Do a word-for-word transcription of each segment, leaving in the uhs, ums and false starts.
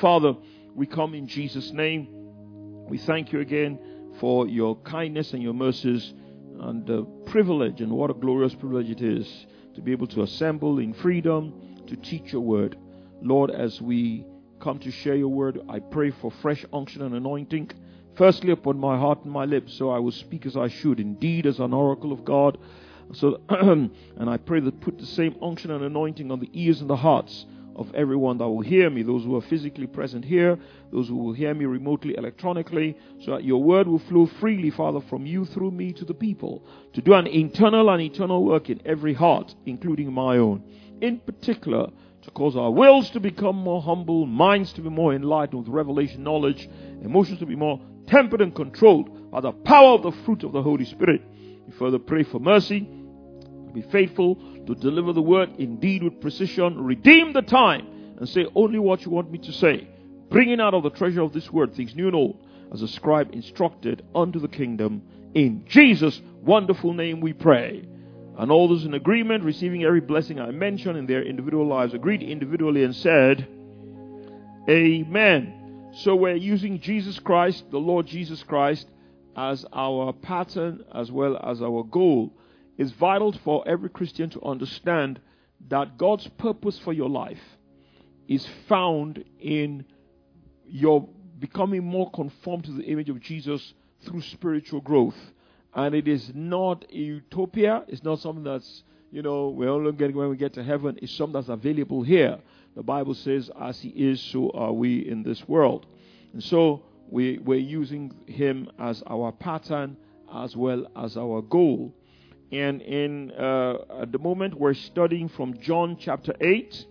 Father, we come in Jesus' name. We thank you again for your kindness and your mercies and the privilege, and what a glorious privilege it is to be able to assemble in freedom to teach your word. Lord, as we come to share your word, I pray for fresh unction and anointing, firstly upon my heart and my lips, so I will speak as I should, indeed as an oracle of God. So, and I pray that put the same unction and anointing on the ears and the hearts of everyone that will hear me, those who are physically present here, those who will hear me remotely, electronically, so that your word will flow freely, Father, from you through me to the people, to do an internal and eternal work in every heart, including my own. In particular, to cause our wills to become more humble, minds to be more enlightened with revelation knowledge, emotions to be more tempered and controlled by the power of the fruit of the Holy Spirit. We further pray for mercy, be faithful to deliver the word indeed with precision, redeem the time, and say only what you want me to say, bringing out of the treasure of this word things new and old, as a scribe instructed unto the kingdom. In Jesus' wonderful name we pray. And all those in agreement, receiving every blessing I mentioned in their individual lives, agreed individually and said, Amen. So we're using Jesus Christ, the Lord Jesus Christ, as our pattern as well as our goal. It's vital for every Christian to understand that God's purpose for your life is found in your becoming more conformed to the image of Jesus through spiritual growth. And it is not a utopia. It's not something that's, you know, we're only getting when we get to heaven. It's something that's available here. The Bible says, as he is, so are we in this world. And so we, we're using him as our pattern as well as our goal. And in uh, at the moment, we're studying from John chapter eight.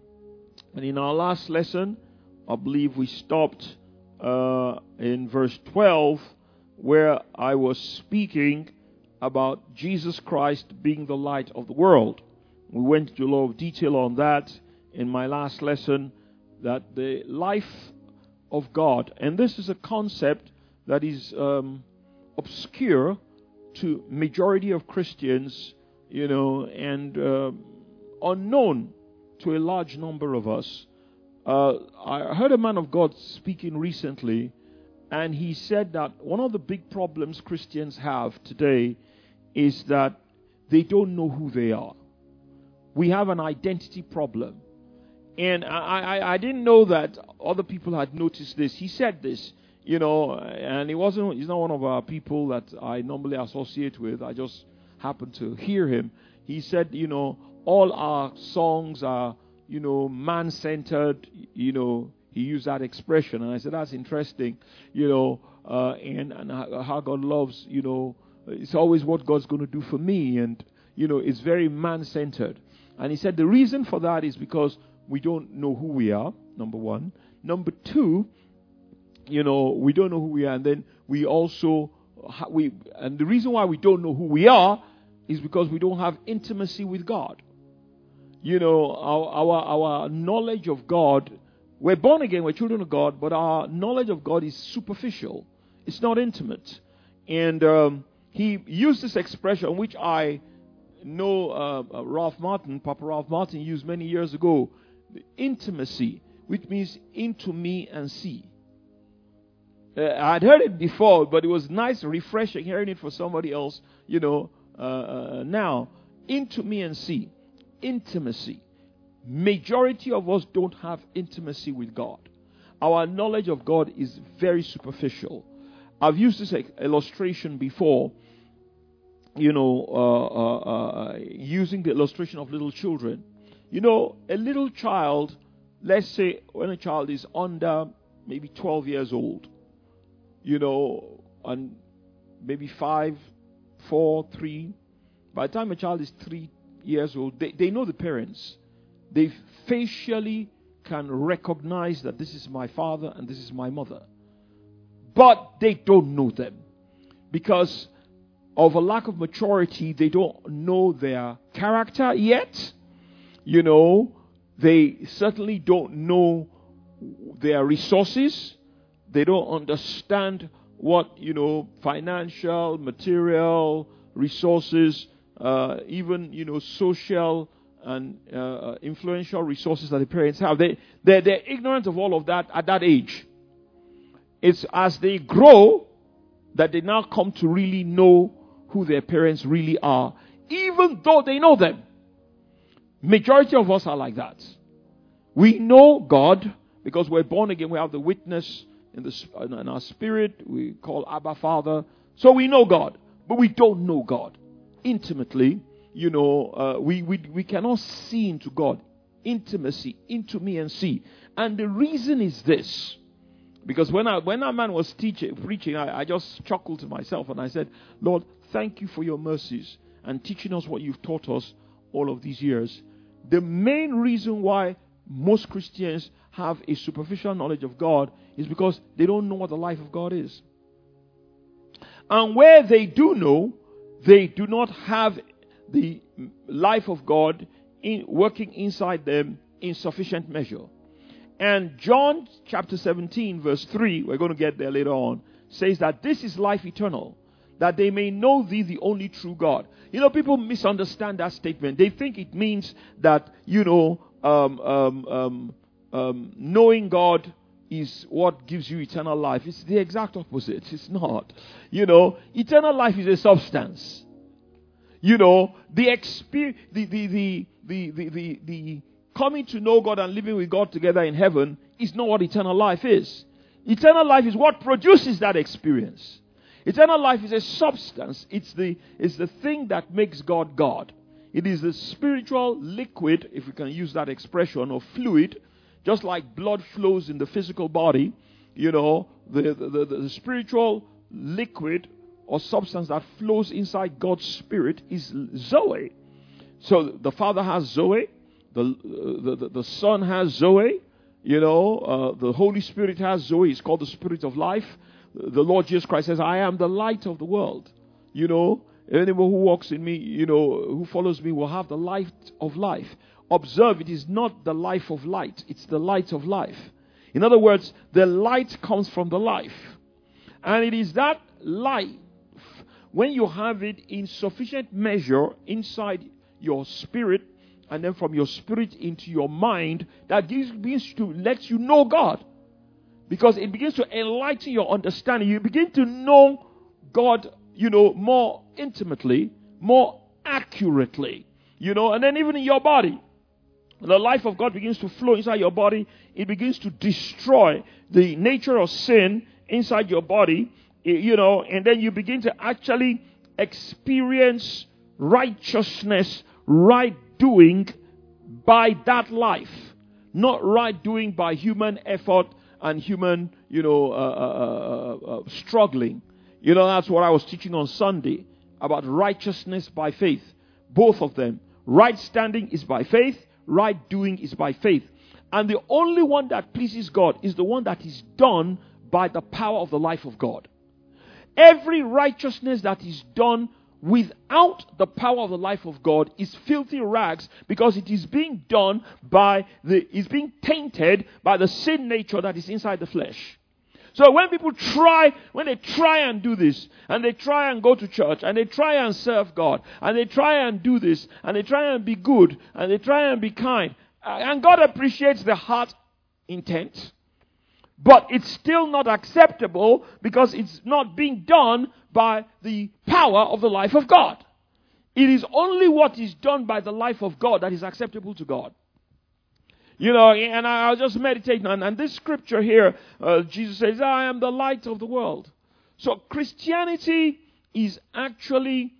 And in our last lesson, I believe we stopped uh, in verse twelve, where I was speaking about Jesus Christ being the light of the world. We went into a lot of detail on that in my last lesson, that the life of God, and this is a concept that is um, obscure to majority of Christians, you know, and uh, unknown to a large number of us. Uh, I heard a man of God speaking recently, and he said that one of the big problems Christians have today is that they don't know who they are. We have an identity problem. And I, I, I didn't know that other people had noticed this. He said this. You know, and he wasn't, he's not one of our people that I normally associate with. I just happened to hear him. He said, you know, all our songs are, you know, man-centered. You know, he used that expression. And I said, that's interesting, you know, uh, and, and how God loves, you know, it's always what God's going to do for me. And, you know, it's very man-centered. And he said the reason for that is because we don't know who we are, number one. Number two, you know, we don't know who we are, and then we also, we, and the reason why we don't know who we are is because we don't have intimacy with God. You know, our, our, our knowledge of God, we're born again, we're children of God, but our knowledge of God is superficial. It's not intimate. And um, he used this expression, which I know uh, uh, Ralph Martin, Papa Ralph Martin used many years ago, intimacy, which means into me and see. Uh, I'd heard it before, but it was nice, refreshing, hearing it for somebody else, you know, uh, uh, now. Into me and see. Intimacy. Majority of us don't have intimacy with God. Our knowledge of God is very superficial. I've used this illustration before, you know, uh, uh, uh, using the illustration of little children. You know, a little child, let's say when a child is under maybe twelve years old, you know, and maybe five, four, three. By the time a child is three years old, they, they know the parents. They facially can recognize that this is my father and this is my mother. But they don't know them. Because of a lack of maturity, they don't know their character yet. You know, they certainly don't know their resources. They don't understand what, you know, financial, material, resources, uh, even, you know, social and uh, influential resources that the parents have. They, they're, they're ignorant of all of that at that age. It's as they grow that they now come to really know who their parents really are, even though they know them. Majority of us are like that. We know God because we're born again. We have the witness in, the, in our spirit. We call Abba Father. So we know God, but we don't know God intimately. You know, uh, we, we, we cannot see into God. Intimacy, into me and see. And the reason is this. Because when I, when that man was teaching, preaching, I, I just chuckled to myself and I said, Lord, thank you for your mercies and teaching us what you've taught us all of these years. The main reason why most Christians have a superficial knowledge of God is because they don't know what the life of God is. And where they do know, they do not have the life of God in, working inside them in sufficient measure. And John chapter seventeen verse three, we're going to get there later on, says that this is life eternal, that they may know thee, the only true God. You know, people misunderstand that statement. They think it means that, you know, um, um, um, um, knowing God is what gives you eternal life. It's the exact opposite. It's not. You know, eternal life is a substance. You know, the experience, the, the, the, the, the, the, the coming to know God and living with God together in heaven is not what eternal life is. Eternal life is what produces that experience. Eternal life is a substance. It's the, it's the thing that makes God God. It is the spiritual liquid, if we can use that expression, or fluid, just like blood flows in the physical body. You know, the, the, the, the spiritual liquid or substance that flows inside God's spirit is Zoe. So the Father has Zoe. The, the, the, the Son has Zoe. You know, uh, the Holy Spirit has Zoe. It's called the Spirit of life. The Lord Jesus Christ says, I am the light of the world. You know, anyone who walks in me, you know, who follows me will have the light of life. Observe, it is not the life of light. It's the light of life. In other words, the light comes from the life. And it is that life, when you have it in sufficient measure inside your spirit, and then from your spirit into your mind, that gives, begins to let you know God. Because it begins to enlighten your understanding. You begin to know God, you know, more intimately, more accurately. You know, and then even in your body, the life of God begins to flow inside your body. It begins to destroy the nature of sin inside your body, you know, and then you begin to actually experience righteousness, right doing by that life. Not right doing by human effort and human, you know, uh, uh, uh, uh, struggling. You know, that's what I was teaching on Sunday about righteousness by faith. Both of them. Right standing is by faith. Right doing is by faith. And the only one that pleases God is the one that is done by the power of the life of God. Every righteousness that is done without the power of the life of God is filthy rags, because it is being done by the, is being tainted by the sin nature that is inside the flesh. So when people try, when they try and do this, and they try and go to church, and they try and serve God, and they try and do this, and they try and be good, and they try and be kind, and God appreciates the heart intent, but it's still not acceptable because it's not being done by the power of the life of God. It is only what is done by the life of God that is acceptable to God. You know, and I was just meditating on, and this scripture here, uh, Jesus says, I am the light of the world. So Christianity is actually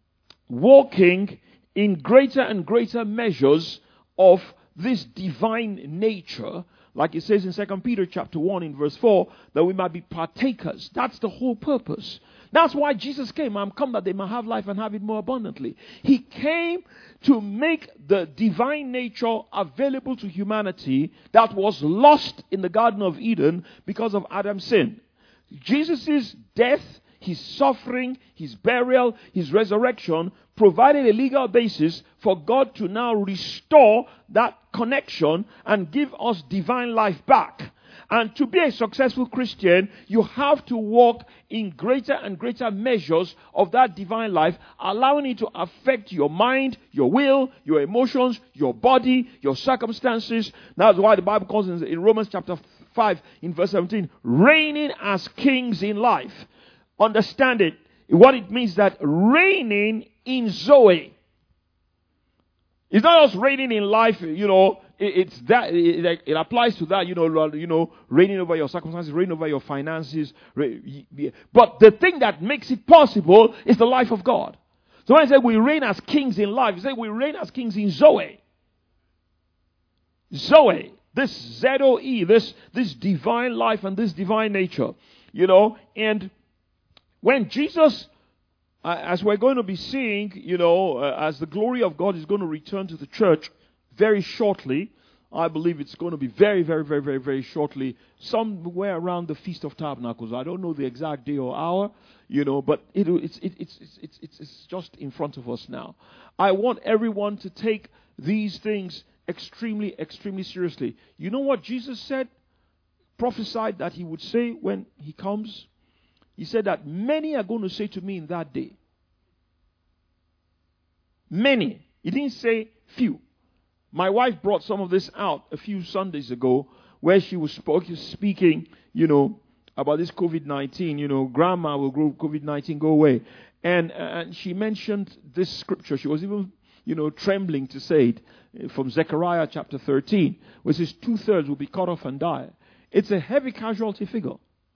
walking in greater and greater measures of this divine nature, like it says in Second Peter chapter one in verse four, that we might be partakers. That's the whole purpose. That's why Jesus came. I'm come that they might have life and have it more abundantly. He came to make the divine nature available to humanity that was lost in the Garden of Eden because of Adam's sin. Jesus' death, his suffering, his burial, his resurrection provided a legal basis for God to now restore that connection and give us divine life back. And to be a successful Christian, you have to walk in greater and greater measures of that divine life, allowing it to affect your mind, your will, your emotions, your body, your circumstances. That's why the Bible calls in, in Romans chapter five, in verse seventeen, reigning as kings in life. Understand it. What it means that reigning in Zoe. It's not just reigning in life, you know, it, it's that, it, it applies to that, you know, you know, reigning over your circumstances, reigning over your finances. But the thing that makes it possible is the life of God. So when I say we reign as kings in life, I say we reign as kings in Zoe. Zoe, this Z O E, this, this divine life and this divine nature, you know, and when Jesus, uh, as we're going to be seeing, you know, uh, as the glory of God is going to return to the church very shortly, I believe it's going to be very, very, very, very, very shortly, somewhere around the Feast of Tabernacles. I don't know the exact day or hour, you know, but it, it's, it, it's, it's, it's, it's, it's just in front of us now. I want everyone to take these things extremely, extremely seriously. You know what Jesus said, prophesied that he would say when he comes? He said that many are going to say to me in that day. Many. He didn't say few. My wife brought some of this out a few Sundays ago where she was speaking, you know, about this covid nineteen. You know, grandma will grow covid nineteen go away. And, and she mentioned this scripture. She was even, you know, trembling to say it from Zechariah chapter thirteen, which says two-thirds will be cut off and die. It's a heavy casualty figure.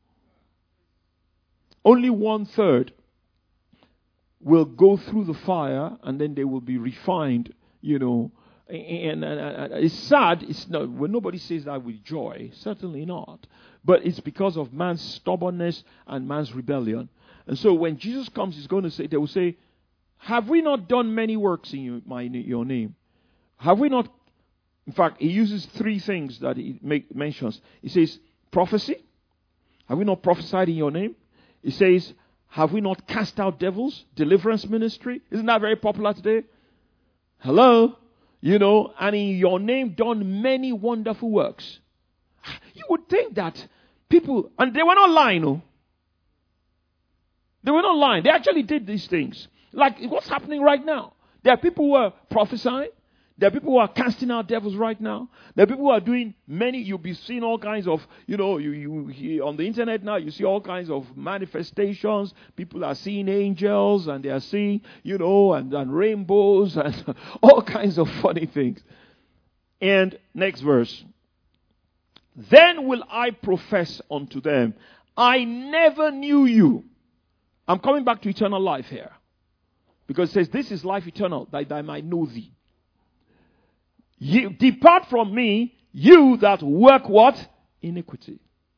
Only one-third will go through the fire, and then they will be refined, you know. And, and, and it's sad. It's not, when nobody says that with joy, certainly not. But it's because of man's stubbornness and man's rebellion. And so when Jesus comes, he's going to say, they will say, have we not done many works in you, my, your name? Have we not? In fact, he uses three things that he make, mentions. He says, prophecy. Have we not prophesied in your name? He says, have we not cast out devils? Deliverance ministry. Isn't that very popular today? Hello? You know, and in your name done many wonderful works. You would think that people, and they were not lying, no. They were not lying. They actually did these things. Like what's happening right now. There are people who are prophesying. There are people who are casting out devils right now. There are people who are doing many. You'll be seeing all kinds of, you know, you, you, you on the internet now, you see all kinds of manifestations. People are seeing angels and they are seeing, you know, and, and rainbows and all kinds of funny things. And next verse. Then will I profess unto them, I never knew you. I'm coming back to eternal life here. Because it says, this is life eternal, that I might know thee. You, depart from me, you that work what? Iniquity.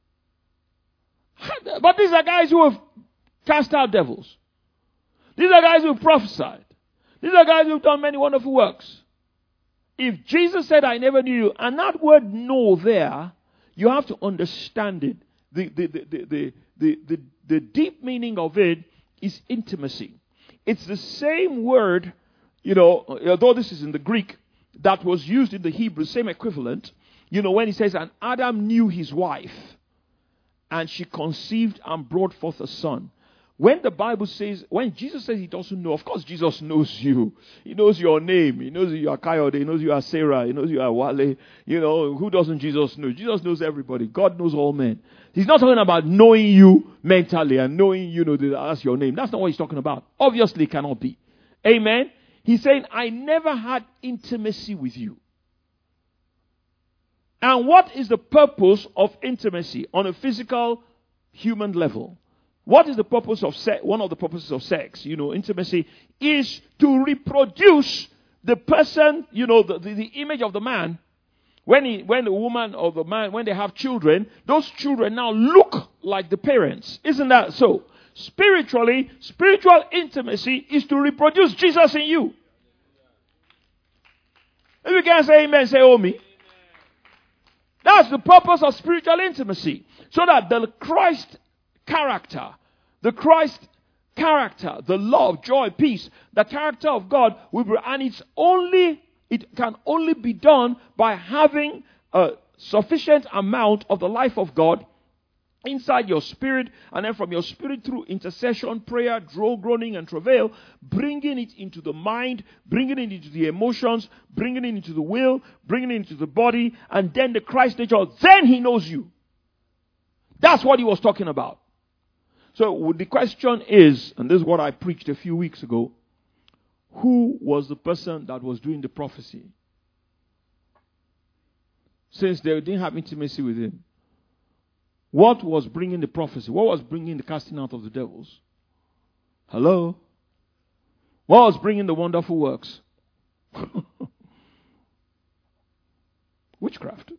But these are guys who have cast out devils. These are guys who have prophesied. These are guys who have done many wonderful works. If Jesus said, I never knew you, and that word know there, you have to understand it. The, the, the, the, the, the, the, the deep meaning of it is intimacy. It's the same word, you know, although this is in the Greek, that was used in the Hebrew, same equivalent. You know, when he says, and Adam knew his wife, and she conceived and brought forth a son. When the Bible says, when Jesus says he doesn't know, of course Jesus knows you. He knows your name. He knows you are Kayode. He knows you are Sarah. He knows you are Wale. You know, who doesn't Jesus know? Jesus knows everybody. God knows all men. He's not talking about knowing you mentally and knowing, you know, that's your name. That's not what he's talking about. Obviously, it cannot be. Amen? He's saying, I never had intimacy with you. And what is the purpose of intimacy on a physical, human level? What is the purpose of sex? One of the purposes of sex, you know, intimacy, is to reproduce the person, you know, the, the, the image of the man. When he, when the woman or the man, when they have children, those children now look like the parents. Isn't that so? Spiritually, spiritual intimacy is to reproduce Jesus in you. If you can't say amen, say oh me. That's the purpose of spiritual intimacy. So that the Christ character, the Christ character, the love, joy, peace, the character of God will be, and it's only, it can only be done by having a sufficient amount of the life of God inside your spirit, and then from your spirit through intercession, prayer, groaning and travail, bringing it into the mind, bringing it into the emotions, bringing it into the will, bringing it into the body, and then the Christ nature, then he knows you. That's what he was talking about. So the question is, and this is what I preached a few weeks ago, who was the person that was doing the prophecy? Since they didn't have intimacy with him. What was bringing the prophecy? What was bringing the casting out of the devils? Hello? What was bringing the wonderful works? Witchcraft.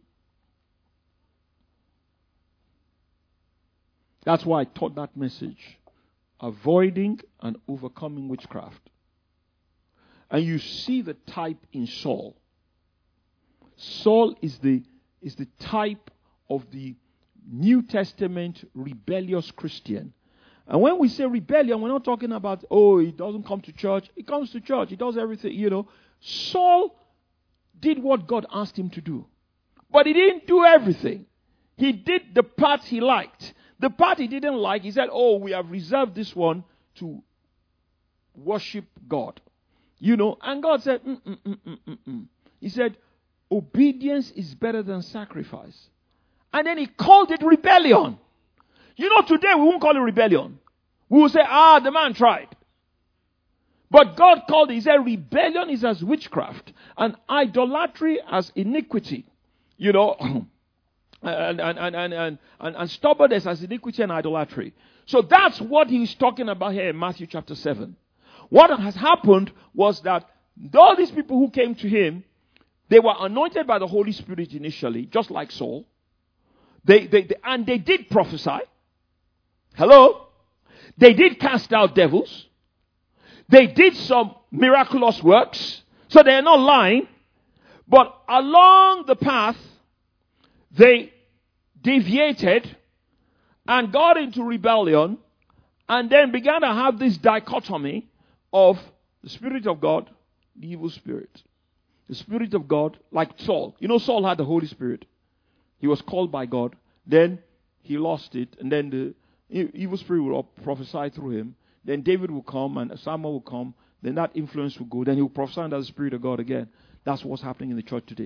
That's why I taught that message. Avoiding and overcoming witchcraft. And you see the type in Saul. Saul is the, is the type of the New Testament rebellious Christian. And when we say rebellion, we're not talking about, oh, he doesn't come to church. He comes to church. He does everything, you know. Saul did what God asked him to do. But he didn't do everything. He did the part he liked. The part he didn't like, he said, oh, we have reserved this one to worship God. You know, and God said, mm, mm, mm, mm, mm, mm. He said, obedience is better than sacrifice. And then he called it rebellion. You know, today we won't call it rebellion. We will say, ah, the man tried. But God called it, he said, rebellion is as witchcraft, and idolatry as iniquity. You know, and, and, and, and, and, and, and stubbornness as iniquity and idolatry. So that's what he's talking about here in Matthew chapter seven. What has happened was that all these people who came to him, they were anointed by the Holy Spirit initially, just like Saul. They, they, they, and they did prophesy. Hello? They did cast out devils. They did some miraculous works. So they are not lying. But along the path, they deviated and got into rebellion and then began to have this dichotomy of the Spirit of God, the evil spirit. The Spirit of God, like Saul. You know, Saul had the Holy Spirit. He was called by God. Then he lost it. And then the evil spirit will prophesy through him. Then David will come and Samuel will come. Then that influence will go. Then he will prophesy under the Spirit of God again. That's what's happening in the church today.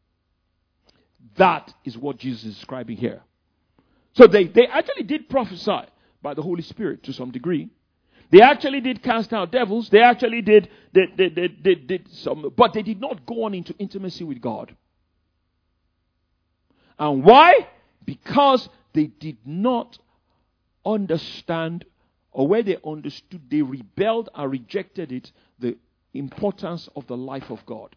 That is what Jesus is describing here. So they, they actually did prophesy by the Holy Spirit to some degree. They actually did cast out devils. They actually did, they, they, they, they, did some, but they did not go on into intimacy with God. And why? Because they did not understand, or where they understood, they rebelled and rejected it, the importance of the life of God.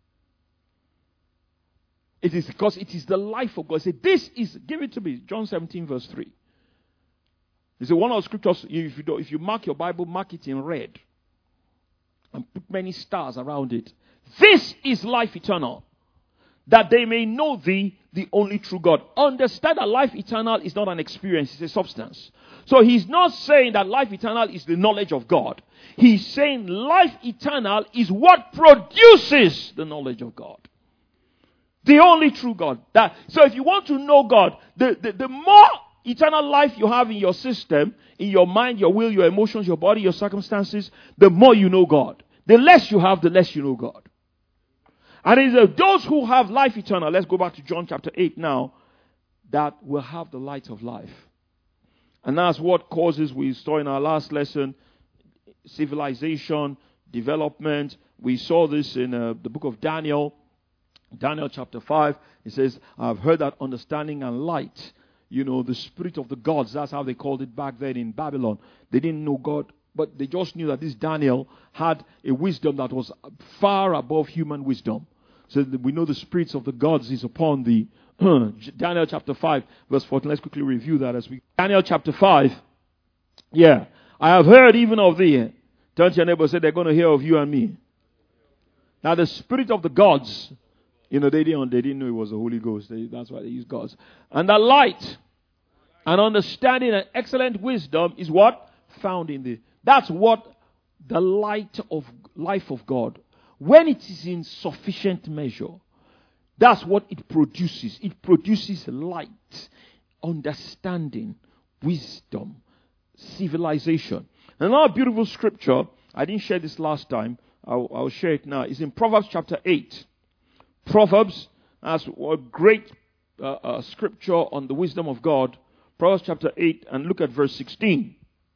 It is because it is the life of God. Say, this is, give it to me, John seventeen verse three. He said, one of the scriptures, if you, do, if you mark your Bible, mark it in red. And put many stars around it. This is life eternal. That they may know thee, the only true God. Understand that life eternal is not an experience, it's a substance. So he's not saying that life eternal is the knowledge of God. He's saying life eternal is what produces the knowledge of God. The only true God. That, so if you want to know God, the, the, the more eternal life you have in your system, in your mind, your will, your emotions, your body, your circumstances, the more you know God. The less you have, the less you know God. And it is those who have life eternal, let's go back to John chapter eight now, that will have the light of life. And that's what causes, we saw in our last lesson, civilization, development. We saw this in uh, the book of Daniel. Daniel chapter five, it says, I've heard that understanding and light, you know, the spirit of the gods, that's how they called it back then in Babylon. They didn't know God, but they just knew that this Daniel had a wisdom that was far above human wisdom. So we know the spirits of the gods is upon the Daniel chapter five, verse fourteen. Let's quickly review that as we... Daniel chapter five. Yeah. I have heard even of thee. Turn to your neighbor and say, they're going to hear of you and me. Now the spirit of the gods... You know, they didn't, they didn't know it was the Holy Ghost. They, that's why they use gods. And the light and understanding and excellent wisdom is what? Found in the... That's what the light of life of God. When it is in sufficient measure. That's what it produces. It produces light, understanding, wisdom, civilization. Another beautiful scripture, I didn't share this last time, I'll, I'll share it now, is in Proverbs chapter eight. Proverbs, that's a great uh, uh, scripture on the wisdom of God. Proverbs chapter eight, and look at verse sixteen.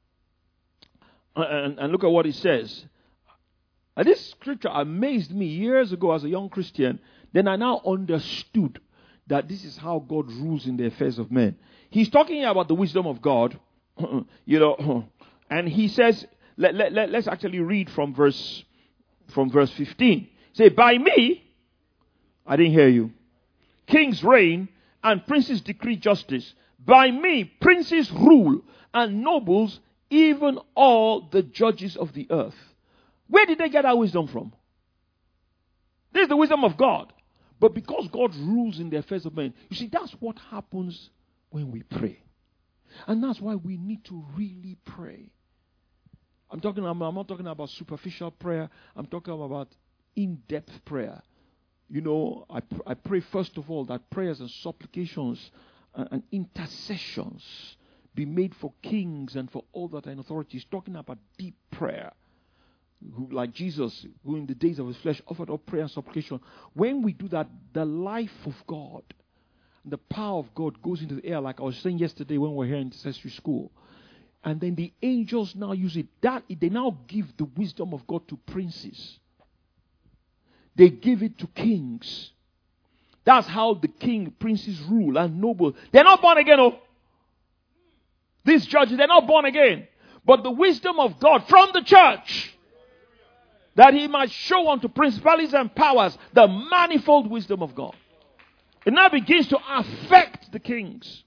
And, and look at what it says. And this scripture amazed me years ago as a young Christian. Then I now understood that this is how God rules in the affairs of men. He's talking about the wisdom of God, you know, and he says, let, let, let, let's actually read from verse from verse fifteen. Say, by me, I didn't hear you. Kings reign and princes decree justice. By me, princes rule and nobles, even all the judges of the earth. Where did they get that wisdom from? This is the wisdom of God. But because God rules in the affairs of men, you see, that's what happens when we pray. And that's why we need to really pray. I'm talking. I'm, I'm not talking about superficial prayer. I'm talking about in-depth prayer. You know, I, pr- I pray first of all that prayers and supplications and, and intercessions be made for kings and for all that are in authority. He's talking about deep prayer. Who, like Jesus, who in the days of his flesh offered up prayer and supplication. When we do that, the life of God, the power of God goes into the air, like I was saying yesterday when we were here in intercessory school. And then the angels now use it. That they now give the wisdom of God to princes. They give it to kings. That's how the king, princes rule and noble. They're not born again, oh. These judges, they're not born again. But the wisdom of God from the church, that he might show unto principalities and powers the manifold wisdom of God. It now begins to affect the kings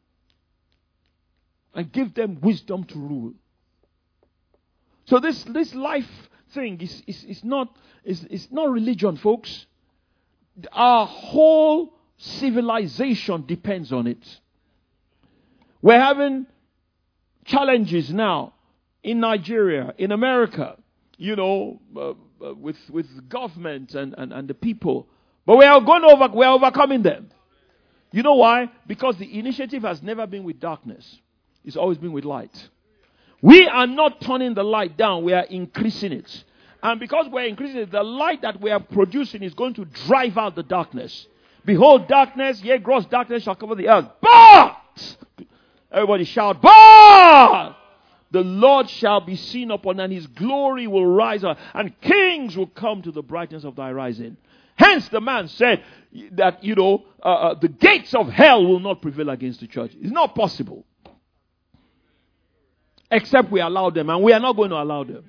and give them wisdom to rule. So this, this life thing is, is, is, not, is, is not religion, folks. Our whole civilization depends on it. We're having challenges now in Nigeria, in America, you know, uh, uh, with with government and, and, and the people. But we are going over, we are overcoming them. You know why? Because the initiative has never been with darkness. It's always been with light. We are not turning the light down. We are increasing it. And because we're increasing it, the light that we are producing is going to drive out the darkness. Behold, darkness, yea, gross darkness shall cover the earth. But, everybody shout, but the Lord shall be seen upon, and his glory will rise up, and kings will come to the brightness of thy rising. Hence the man said that, you know, uh, uh, the gates of hell will not prevail against the church. It's not possible. Except we allow them, and we are not going to allow them.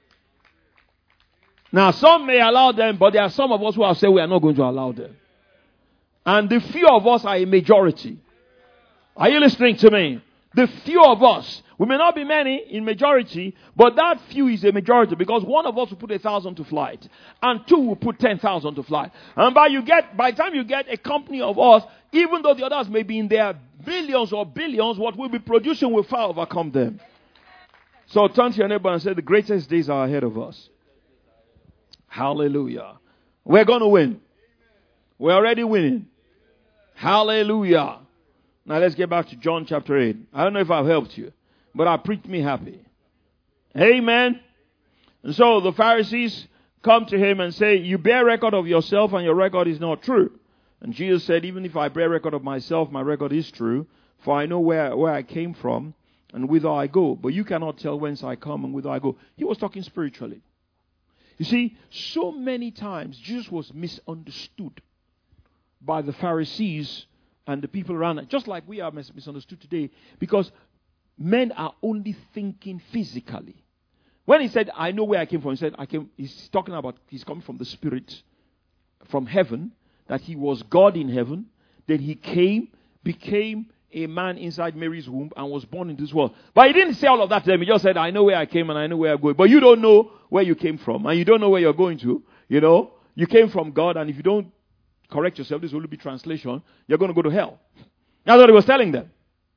Now, some may allow them, but there are some of us who have said we are not going to allow them. And the few of us are a majority. Are you listening to me? The few of us, we may not be many in majority, but that few is a majority, because one of us will put a thousand to flight, and two will put ten thousand to flight. And by you get, by the time you get a company of us, even though the others may be in their billions or billions, what we'll be producing will far overcome them. So turn to your neighbor and say, the greatest days are ahead of us. Hallelujah. We're going to win. We're already winning. Hallelujah. Now let's get back to John chapter eight. I don't know if I've helped you, but I preached me happy. Amen. And so the Pharisees come to him and say, you bear record of yourself and your record is not true. And Jesus said, even if I bear record of myself, my record is true. For I know where, where I came from and whither I go. But you cannot tell whence I come and whither I go. He was talking spiritually. You see, so many times Jesus was misunderstood by the Pharisees and the people around it, just like we are mis- misunderstood today, because men are only thinking physically. When he said, I know where I came from, he said, I came, he's talking about, he's coming from the Spirit, from heaven, that he was God in heaven. Then he came, became a man inside Mary's womb, and was born in this world. But he didn't say all of that to them. He just said, I know where I came and I know where I'm going. But you don't know where you came from, and you don't know where you're going to. You know, you came from God, and if you don't correct yourself, this will be translation, you're going to go to hell. That's what he was telling them.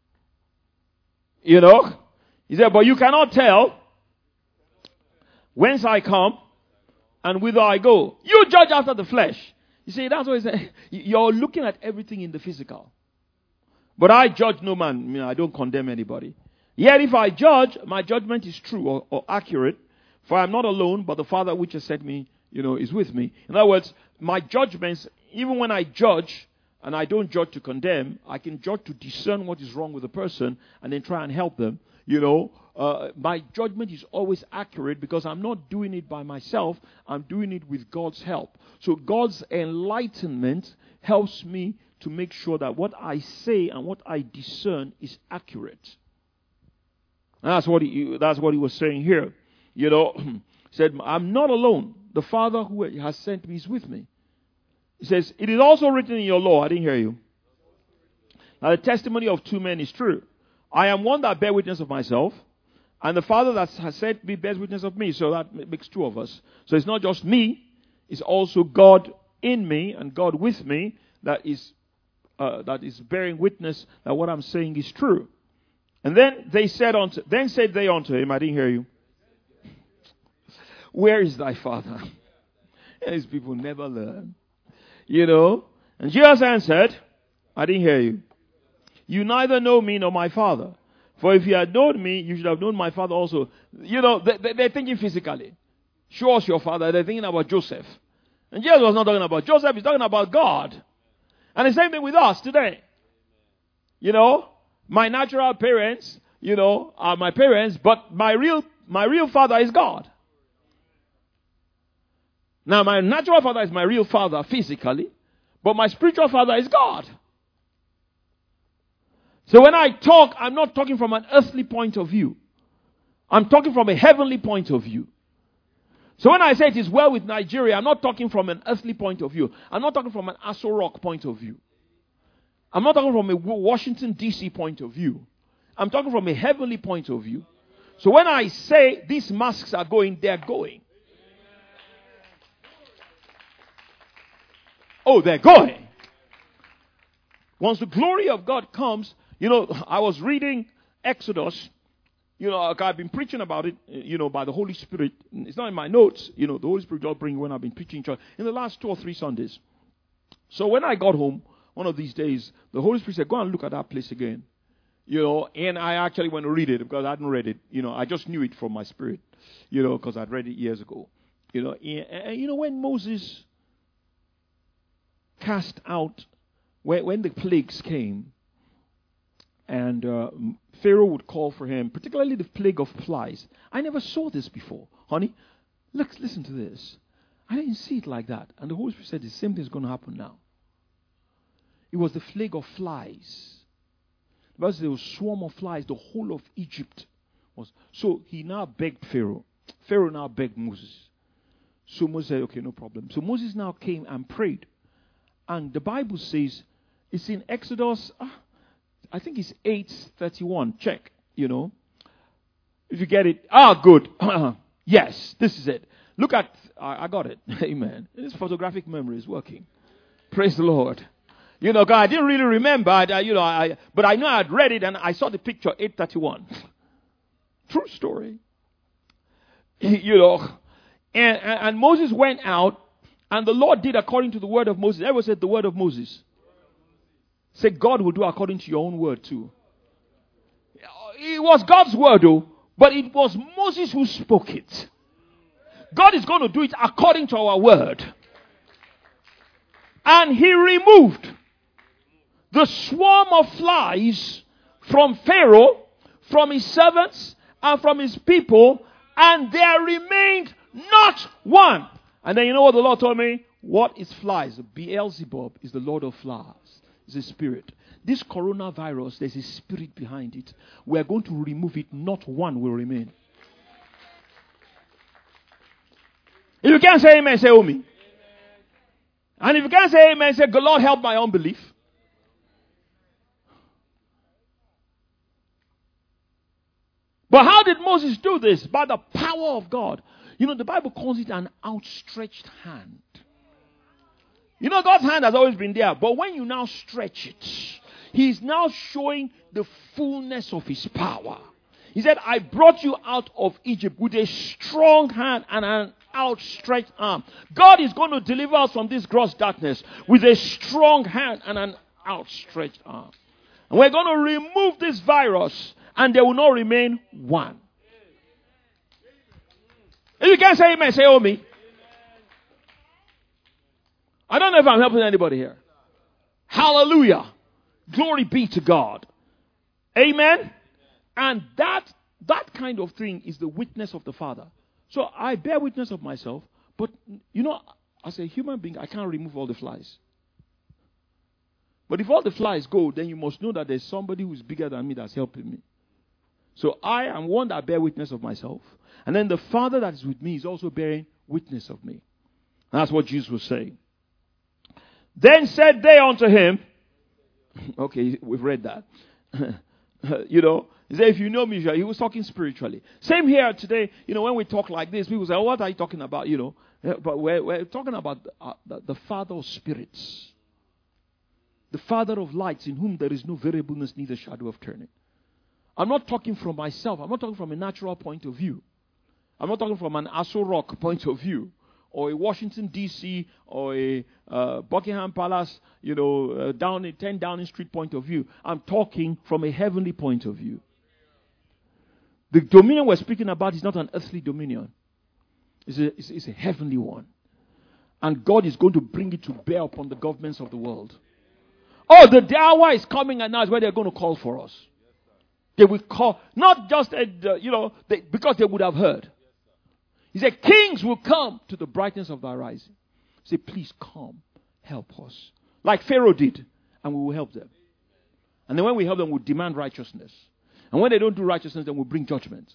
You know? He said, but you cannot tell whence I come and whither I go. You judge after the flesh. You see, that's what he said. You're looking at everything in the physical. But I judge no man. I mean, I don't condemn anybody. Yet if I judge, my judgment is true or, or accurate. For I am not alone, but the Father which has sent me, you know, is with me. In other words, my judgments, even when I judge, and I don't judge to condemn, I can judge to discern what is wrong with the person and then try and help them. You know, uh, my judgment is always accurate because I'm not doing it by myself. I'm doing it with God's help. So God's enlightenment helps me to make sure that what I say and what I discern is accurate. And that's what he, that's what he was saying here. You know, he said, I'm not alone. The Father who has sent me is with me. He says, it is also written in your law. I didn't hear you. Now the testimony of two men is true. I am one that bear witness of myself, and the Father that has sent me bears witness of me. So that makes two of us. So it's not just me. It's also God in me and God with me that is uh, that is bearing witness that what I'm saying is true. And then they said unto, then said they unto him, I didn't hear you. Where is thy Father? These people never learn. You know. And Jesus answered, I didn't hear you. You neither know me nor my Father. For if you had known me, you should have known my Father also. You know, they, they, they're thinking physically. Show us your Father. They're thinking about Joseph. And Jesus was not talking about Joseph. He's talking about God. And the same thing with us today. You know, my natural parents, you know, are my parents, but my real, my real father is God. Now, my natural father is my real father physically, but my spiritual father is God. So when I talk, I'm not talking from an earthly point of view. I'm talking from a heavenly point of view. So when I say it is well with Nigeria, I'm not talking from an earthly point of view. I'm not talking from an Aso Rock point of view. I'm not talking from a Washington, D C point of view. I'm talking from a heavenly point of view. So when I say these masks are going, they're going. Oh, they're going. Once the glory of God comes, you know, I was reading Exodus. You know, I've been preaching about it, you know, by the Holy Spirit. It's not in my notes. You know, the Holy Spirit will bring when I've been preaching church in the last two or three Sundays. So when I got home, one of these days, the Holy Spirit said, go and look at that place again. You know, and I actually went to read it because I hadn't read it. You know, I just knew it from my spirit, you know, because I'd read it years ago. You know, and, and you know, when Moses cast out, when, when the plagues came, and uh, Pharaoh would call for him, particularly the plague of flies. I never saw this before. Honey, look, listen to this. I didn't see it like that. And the Holy Spirit said the same thing is going to happen now. It was the plague of flies. Because there was a swarm of flies, the whole of Egypt was. So he now begged Pharaoh. Pharaoh now begged Moses. So Moses said, okay, no problem. So Moses now came and prayed. And the Bible says, it's in Exodus, ah, I think it's eight thirty-one. Check, you know. If you get it. Ah, good. Yes, this is it. Look at, I, I got it. Amen. This photographic memory is working. Praise the Lord. You know, God, I didn't really remember, I, you know, I, but I know I had read it and I saw the picture, eight thirty-one. True story. You know, and, and, and Moses went out and the Lord did according to the word of Moses. Everyone said the word of Moses. Say, God will do according to your own word too. It was God's word though, but it was Moses who spoke it. God is going to do it according to our word. And he removed the swarm of flies from Pharaoh, from his servants, and from his people, and there remained not one. And then you know what the Lord told me? What is flies? Beelzebub is the Lord of flies. It's a spirit. This coronavirus, there's a spirit behind it. We are going to remove it. Not one will remain. If you can't say amen, say oh me. And if you can't say amen, say, God, Lord, help my unbelief. But how did Moses do this? By the power of God. You know, the Bible calls it an outstretched hand. You know, God's hand has always been there. But when you now stretch it, He's now showing the fullness of His power. He said, I brought you out of Egypt with a strong hand and an outstretched arm. God is going to deliver us from this gross darkness with a strong hand and an outstretched arm. And we're going to remove this virus, and there will not remain one. If you can't say amen, say oh me. I don't know if I'm helping anybody here. Hallelujah. Glory be to God. Amen. And that that kind of thing is the witness of the Father. So I bear witness of myself, but you know, as a human being, I can't remove all the flies. But if all the flies go, then you must know that there's somebody who's bigger than me that's helping me. So I am one that bear witness of myself. And then the Father that is with me is also bearing witness of me. And that's what Jesus was saying. Then said they unto him, okay, we've read that. You know, he said, if you know me, he was talking spiritually. Same here today, you know, when we talk like this, people say, oh, what are you talking about? You know, but we're, we're talking about uh, the, the Father of spirits. The Father of lights, in whom there is no variableness, neither shadow of turning. I'm not talking from myself. I'm not talking from a natural point of view. I'm not talking from an Aso Rock point of view, or a Washington, D C, or a uh, Buckingham Palace, you know, uh, down in ten Downing Street point of view. I'm talking from a heavenly point of view. The dominion we're speaking about is not an earthly dominion. It's a, it's, it's a heavenly one. And God is going to bring it to bear upon the governments of the world. Oh, the hour is coming, and now is where they're going to call for us. They will call, not just, uh, you know, they, because they would have heard. He said, kings will come to the brightness of thy rising. Say, please come, help us. Like Pharaoh did, and we will help them. And then when we help them, we'll demand righteousness. And when they don't do righteousness, then we'll bring judgment.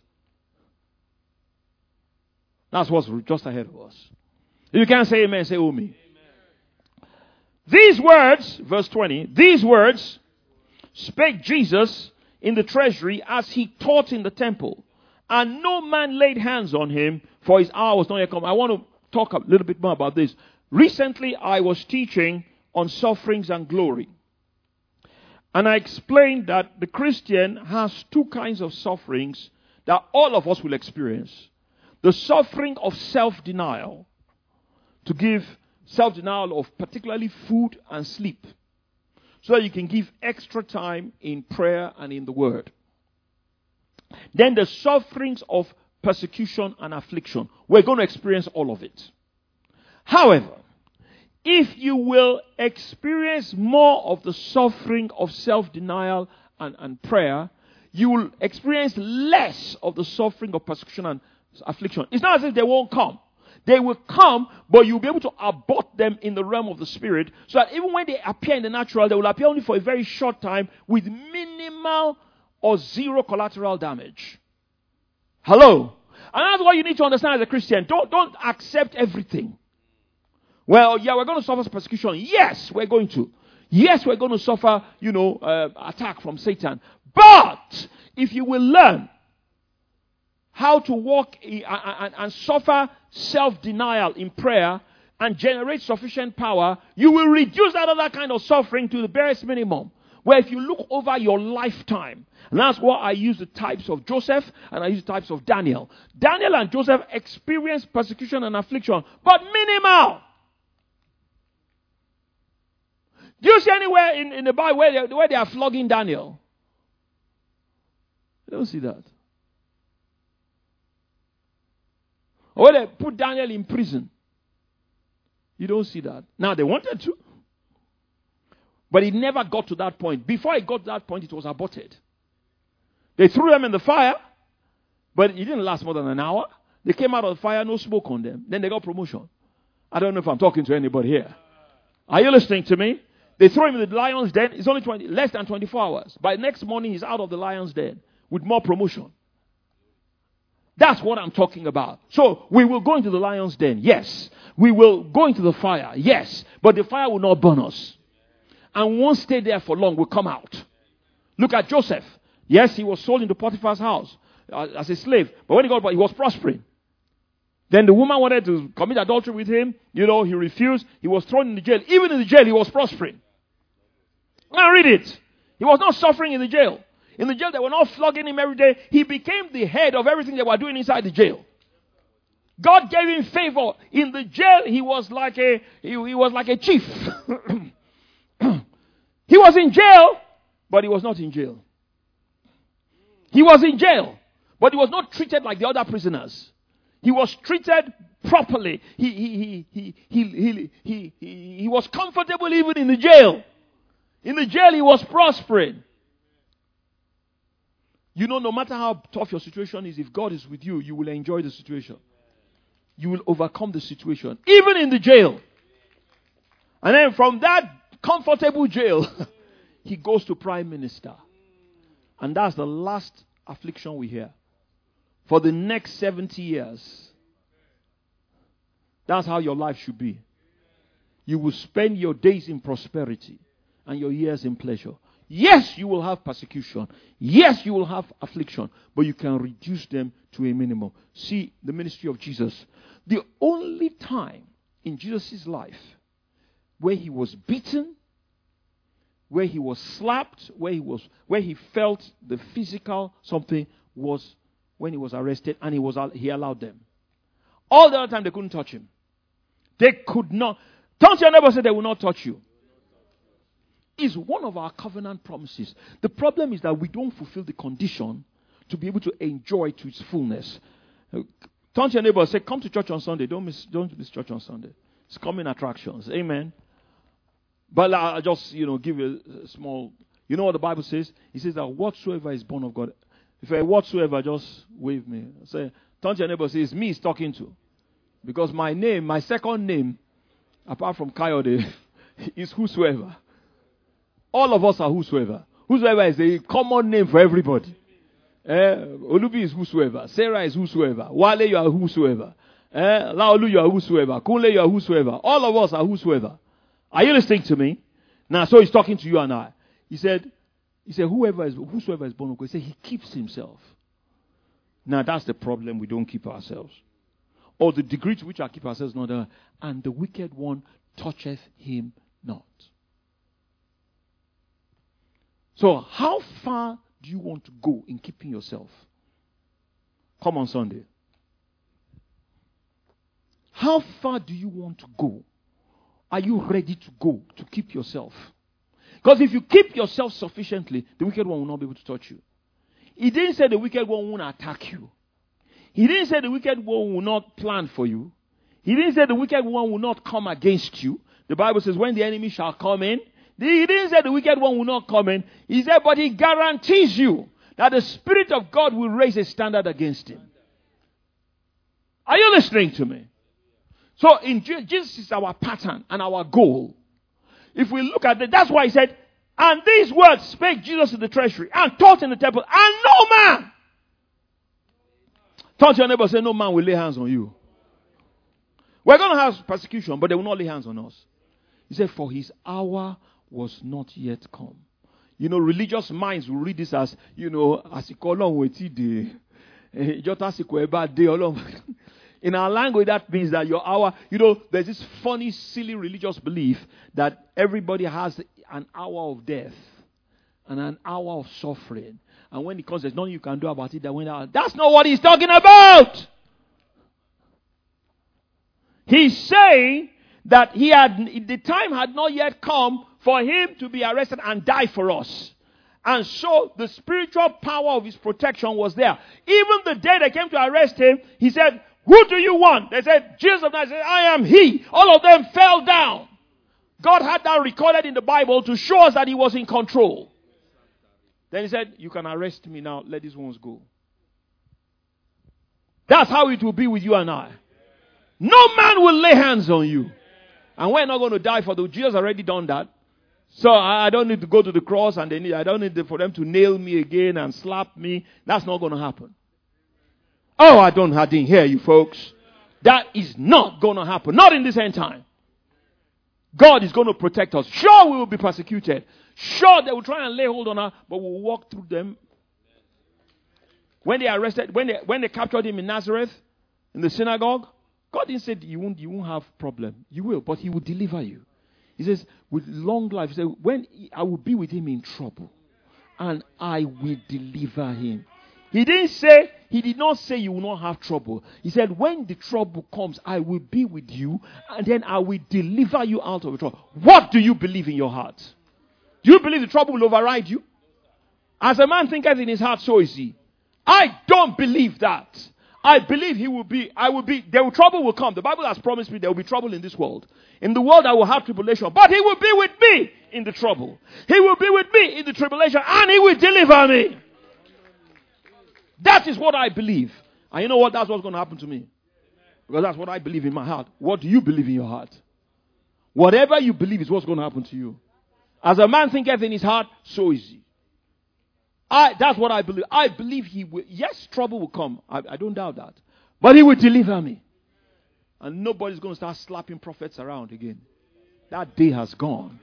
That's what's just ahead of us. If you can't say amen, say oh me. These words, verse twenty, these words spake Jesus in the treasury as he taught in the temple. And no man laid hands on him, for his hour was not yet come. I want to talk a little bit more about this. Recently, I was teaching on sufferings and glory. And I explained that the Christian has two kinds of sufferings that all of us will experience. The suffering of self-denial, to give self-denial of particularly food and sleep, so that you can give extra time in prayer and in the Word. Then the sufferings of persecution and affliction. We're going to experience all of it. However, if you will experience more of the suffering of self-denial and, and prayer, you will experience less of the suffering of persecution and affliction. It's not as if they won't come. They will come, but you'll be able to abort them in the realm of the spirit, so that even when they appear in the natural, they will appear only for a very short time with minimal or zero collateral damage. Hello? And that's what you need to understand as a Christian. Don't, don't accept everything. Well, yeah, we're going to suffer persecution. Yes, we're going to. Yes, we're going to suffer, you know, uh, attack from Satan. But if you will learn how to walk in, and, and, and suffer self-denial in prayer and generate sufficient power, you will reduce that other kind of suffering to the barest minimum. Where if you look over your lifetime, and that's why I use the types of Joseph and I use the types of Daniel. Daniel and Joseph experienced persecution and affliction, but minimal. Do you see anywhere in, in the Bible where they, where they are flogging Daniel? You don't see that. Or where they put Daniel in prison. You don't see that. Now they wanted to. But it never got to that point. Before it got to that point, it was aborted. They threw them in the fire, but it didn't last more than an hour. They came out of the fire, no smoke on them. Then they got promotion. I don't know if I'm talking to anybody here. Are you listening to me? They throw him in the lion's den. It's only twenty, less than twenty-four hours. By next morning, he's out of the lion's den with more promotion. That's what I'm talking about. So, we will go into the lion's den. Yes. We will go into the fire. Yes. But the fire will not burn us. And we won't stay there for long. We'll come out. Look at Joseph. Yes, he was sold into Potiphar's house uh, as a slave. But when he got back, he was prospering. Then the woman wanted to commit adultery with him. You know, he refused. He was thrown in the jail. Even in the jail, he was prospering. Now read it. He was not suffering in the jail. In the jail, they were not flogging him every day. He became the head of everything they were doing inside the jail. God gave him favor. In the jail, he was like a, he, he was like a chief. He was in jail, but he was not in jail. He was in jail, but he was not treated like the other prisoners. He was treated properly. He, he, he, he, he, he, he, he, he was comfortable even in the jail. In the jail, he was prospering. You know, no matter how tough your situation is, if God is with you, you will enjoy the situation. You will overcome the situation, even in the jail. And then from that comfortable jail, he goes to prime minister. And that's the last affliction we hear. For the next seventy years. That's how your life should be. You will spend your days in prosperity and your years in pleasure. Yes, you will have persecution. Yes, you will have affliction. But you can reduce them to a minimum. See, the ministry of Jesus. The only time in Jesus' life where he was beaten, where he was slapped, where he was, where he felt the physical something was when he was arrested, and he was he allowed them. All the other time they couldn't touch him. They could not. Turn to your neighbor and say they will not touch you. It's one of our covenant promises. The problem is that we don't fulfill the condition to be able to enjoy to its fullness. Turn to your neighbor and say, come to church on Sunday. Don't miss, don't miss church on Sunday. It's coming attractions. Amen. But I'll just, you know, give you a small, you know what the Bible says? It says that whatsoever is born of God. If I whatsoever, just wave me. Say, turn to your neighbor and say, it's me he's talking to. Because my name, my second name, apart from Kayode, is whosoever. All of us are whosoever. Whosoever is a common name for everybody. Eh, Olubi is whosoever. Sarah is whosoever. Wale, you are whosoever. Eh, Laolu, you are whosoever. Kunle, you are whosoever. All of us are whosoever. Are you listening to me? Now, so he's talking to you and I. He said, he said, whoever is, whosoever is born of God, he said, he keeps himself. Now, that's the problem. We don't keep ourselves. Or the degree to which I keep ourselves not there. And the wicked one toucheth him not. So, how far do you want to go in keeping yourself? Come on Sunday. How far do you want to go? Are you ready to go to keep yourself? Because if you keep yourself sufficiently, the wicked one will not be able to touch you. He didn't say the wicked one won't attack you. He didn't say the wicked one will not plan for you. He didn't say the wicked one will not come against you. The Bible says when the enemy shall come in, he didn't say the wicked one will not come in. He said, but he guarantees you that the Spirit of God will raise a standard against him. Are you listening to me? So in Jesus is our pattern and our goal. If we look at it, that's why he said, and these words spake Jesus in the treasury and taught in the temple, and no man. Turn to your neighbor and say, no man will lay hands on you. We're going to have persecution, but they will not lay hands on us. He said, for his hour was not yet come. You know, religious minds will read this as, you know, asiko long weti de. In our language, that means that your hour, you know, there's this funny, silly religious belief that everybody has an hour of death and an hour of suffering. And when it comes, there's nothing you can do about it. That when that, that's not what he's talking about. He's saying that he had, the time had not yet come for him to be arrested and die for us. And so the spiritual power of his protection was there. Even the day they came to arrest him, he said, who do you want? They said, Jesus of Nazareth. I am he. All of them fell down. God had that recorded in the Bible to show us that he was in control. Then he said, you can arrest me now. Let these ones go. That's how it will be with you and I. No man will lay hands on you. And we're not going to die for the Jesus already done that. So I don't need to go to the cross and they need, I don't need for them to nail me again and slap me. That's not going to happen. Oh, I don't I didn't hear you folks. That is not going to happen. Not in this end time. God is going to protect us. Sure, we will be persecuted. Sure, they will try and lay hold on us, but we'll walk through them. When they arrested, when they when they captured him in Nazareth, in the synagogue, God didn't say you won't you won't have problem. You will, but he will deliver you. He says, with long life, he said, when he, I will be with him in trouble. and I will deliver him. He didn't say, he did not say you will not have trouble. He said, when the trouble comes, I will be with you, and then I will deliver you out of the trouble. What do you believe in your heart? Do you believe the trouble will override you? As a man thinketh in his heart, so is he. I don't believe that. I believe he will be, I will be, there will trouble will come. The Bible has promised me there will be trouble in this world. In the world I will have tribulation, but he will be with me in the trouble. He will be with me in the tribulation, and he will deliver me. That is what I believe. And you know what? That's what's going to happen to me. Because that's what I believe in my heart. What do you believe in your heart? Whatever you believe is what's going to happen to you. As a man thinketh in his heart, so is he. I, that's what I believe. I believe he will. Yes, trouble will come. I, I don't doubt that. But he will deliver me. And nobody's going to start slapping prophets around again. That day has gone.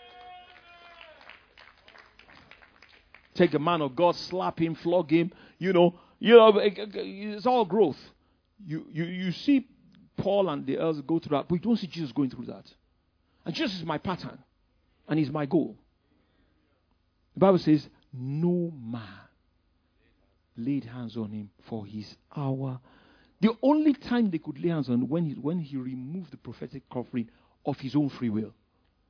Take a man of God, slap him, flog him. You know, you know, it's all growth. You, you, you see Paul and the others go through that, but you don't see Jesus going through that. And Jesus is my pattern. And he's my goal. The Bible says, no man laid hands on him for his hour. The only time they could lay hands on when he, when he removed the prophetic covering of his own free will.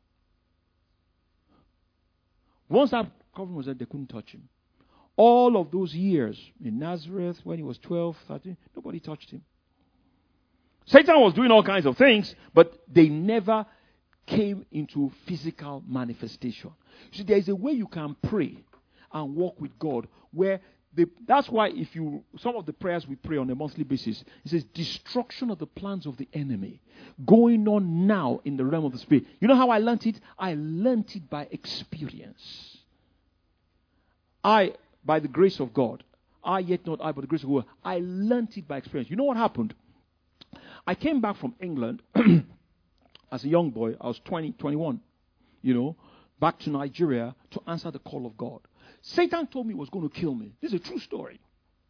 Once that covering was there, they couldn't touch him. All of those years in Nazareth, when he was twelve, thirteen, nobody touched him. Satan was doing all kinds of things, but they never came into physical manifestation. See, there is a way you can pray and walk with God where they, that's why if you, some of the prayers we pray on a monthly basis, it says destruction of the plans of the enemy going on now in the realm of the spirit. You know how I learned it? I learned it by experience. I, by the grace of God, I yet not I, but the grace of God, I learned it by experience. You know what happened? I came back from England as a young boy. I was twenty, twenty-one, you know, back to Nigeria to answer the call of God. Satan told me he was going to kill me. This is a true story.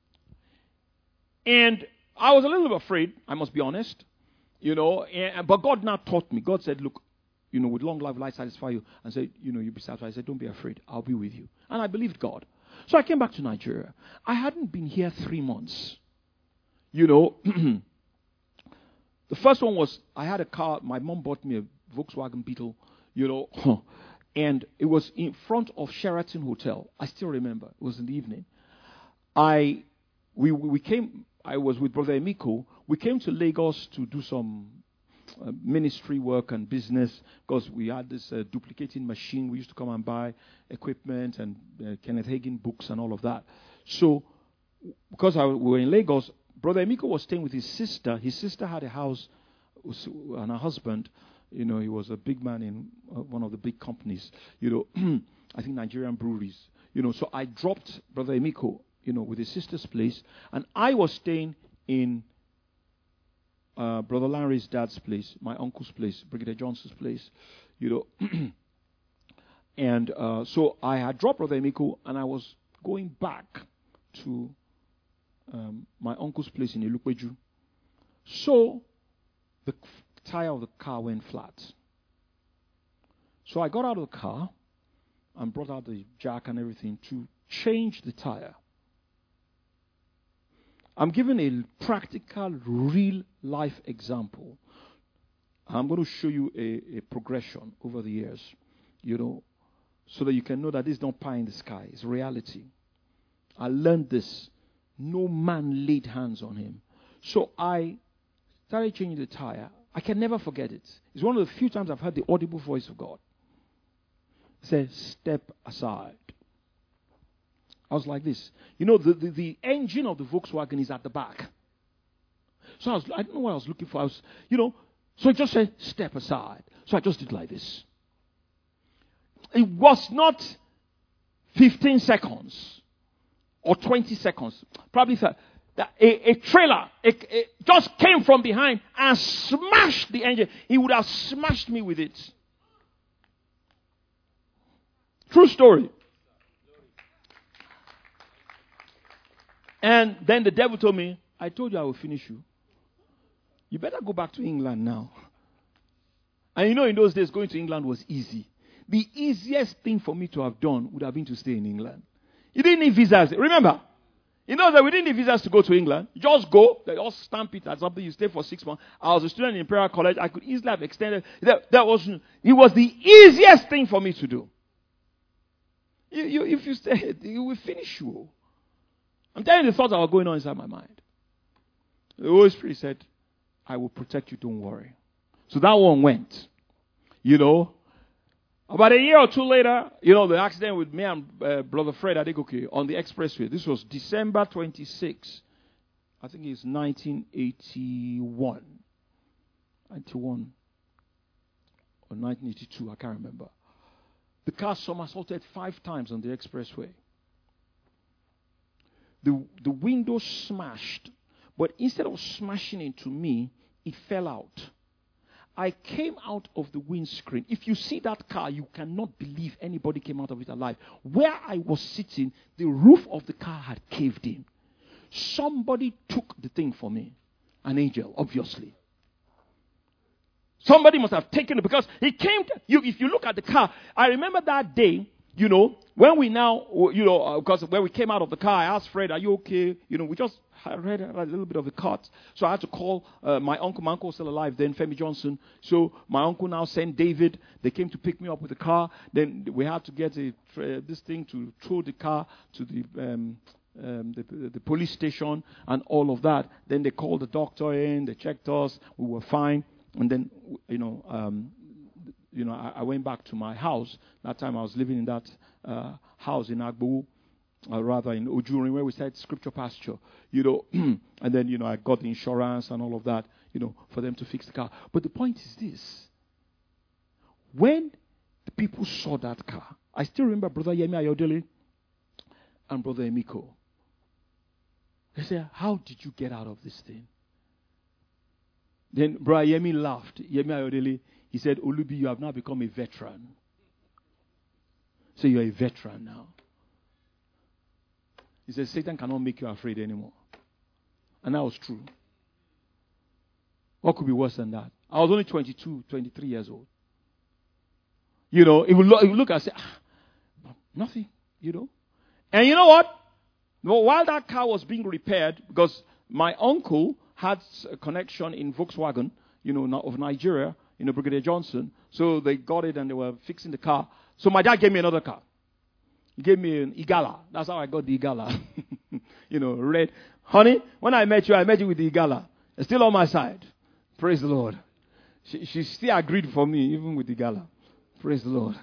And I was a little bit afraid, I must be honest, you know, and, but God now taught me. God said, look, you know, with long life will I satisfy you. And said, you know, you'll be satisfied. I said, don't be afraid. I'll be with you. And I believed God. So I came back to Nigeria. I hadn't been here three months. You know, the first one was, I had a car. My mom bought me a Volkswagen Beetle, you know, and it was in front of Sheraton Hotel. I still remember. It was in the evening. I, we, we came, I was with Brother Emiko. We came to Lagos to do some uh, ministry work and business because we had this uh, duplicating machine. We used to come and buy equipment and uh, Kenneth Hagin books and all of that. So, because I, we were in Lagos, Brother Emiko was staying with his sister. His sister had a house and her husband, you know, he was a big man in uh, one of the big companies, you know, I think Nigerian breweries, you know. So I dropped Brother Emiko, you know, with his sister's place, and I was staying in uh, Brother Larry's dad's place, my uncle's place, Brigadier Johnson's place, you know. And uh, so I had dropped Brother Emiko, and I was going back to um, my uncle's place in Ilupeju. So the tire of the car went flat. So I got out of the car and brought out the jack and everything to change the tire. I'm giving a practical, real life example. I'm going to show you a, a progression over the years, you know, so that you can know that this is not pie in the sky. It's reality. I learned this. No man laid hands on him. So I started changing the tire. I can never forget it. It's one of the few times I've heard the audible voice of God. It says, step aside. I was like this. You know, the, the, the engine of the Volkswagen is at the back. So I was, I don't know what I was looking for. I was, you know, so it just said, step aside. So I just did like this. It was not fifteen seconds or twenty seconds. Probably that a, a trailer it, it just came from behind and smashed the engine. He would have smashed me with it. True story. And then the devil told me, I told you I will finish you. You better go back to England now. And you know, in those days, going to England was easy. the easiest thing for me to have done would have been to stay in England. You didn't need visas. Remember, you know that we didn't need visas to go to England. You just go, they all stamp it as something, you stay for six months. I was a student in Imperial College. I could easily have extended. That, that was, it was the easiest thing for me to do. You, you, if you stay, you will finish you. I'm telling you the thoughts that were going on inside my mind. The Holy Spirit said, I will protect you, don't worry. So that one went. You know, about a year or two later, you know, the accident with me and uh, Brother Fred Adegoke on the expressway. This was December twenty-sixth. I think it's nineteen eighty-one. ninety-one or nineteen eighty-two, I can't remember. The car somersaulted five times on the expressway. The, the window smashed, but instead of smashing into me, it fell out. I came out of the windscreen. If you see that car, you cannot believe anybody came out of it alive. Where I was sitting, the roof of the car had caved in. Somebody took the thing for me. An angel, obviously. Somebody must have taken it because he came. To, you, if you look at the car, I remember that day, you know, when we now, you know, uh, because when we came out of the car, I asked Fred, are you okay? You know, we just had read a little bit of the cut. So I had to call uh, my uncle. My uncle was still alive then, Femi Johnson. So my uncle now sent David. They came to pick me up with the car. Then we had to get a, uh, this thing to throw the car to the, um, um, the, the police station and all of that. Then they called the doctor in. They checked us. We were fine. And then, you know, um, you know, I, I went back to my house. That time I was living in that uh, house in Agbo, or rather in Ojurin, where we said scripture pasture. You know, and then, you know, I got the insurance and all of that, you know, for them to fix the car. But the point is this. When the people saw that car, I still remember Brother Yemi Ayodele and Brother Emiko. They said, how did you get out of this thing? Then Brother Yemi laughed. Yemi Ayodele, he said, Olubi, you have now become a veteran. So you're a veteran now. He said, Satan cannot make you afraid anymore. And that was true. What could be worse than that? I was only twenty-two, twenty-three years old. You know, it would look, it would look and say, ah, nothing, you know. And you know what? Well, while that car was being repaired, because my uncle had a connection in Volkswagen, you know, of Nigeria, you know, Brigadier Johnson. So they got it and they were fixing the car. So my dad gave me another car. He gave me an Igala. That's how I got the Igala. You know, red. Honey, when I met you, I met you with the Igala. It's still on my side. Praise the Lord. She, she still agreed for me, even with the Igala. Praise the Lord.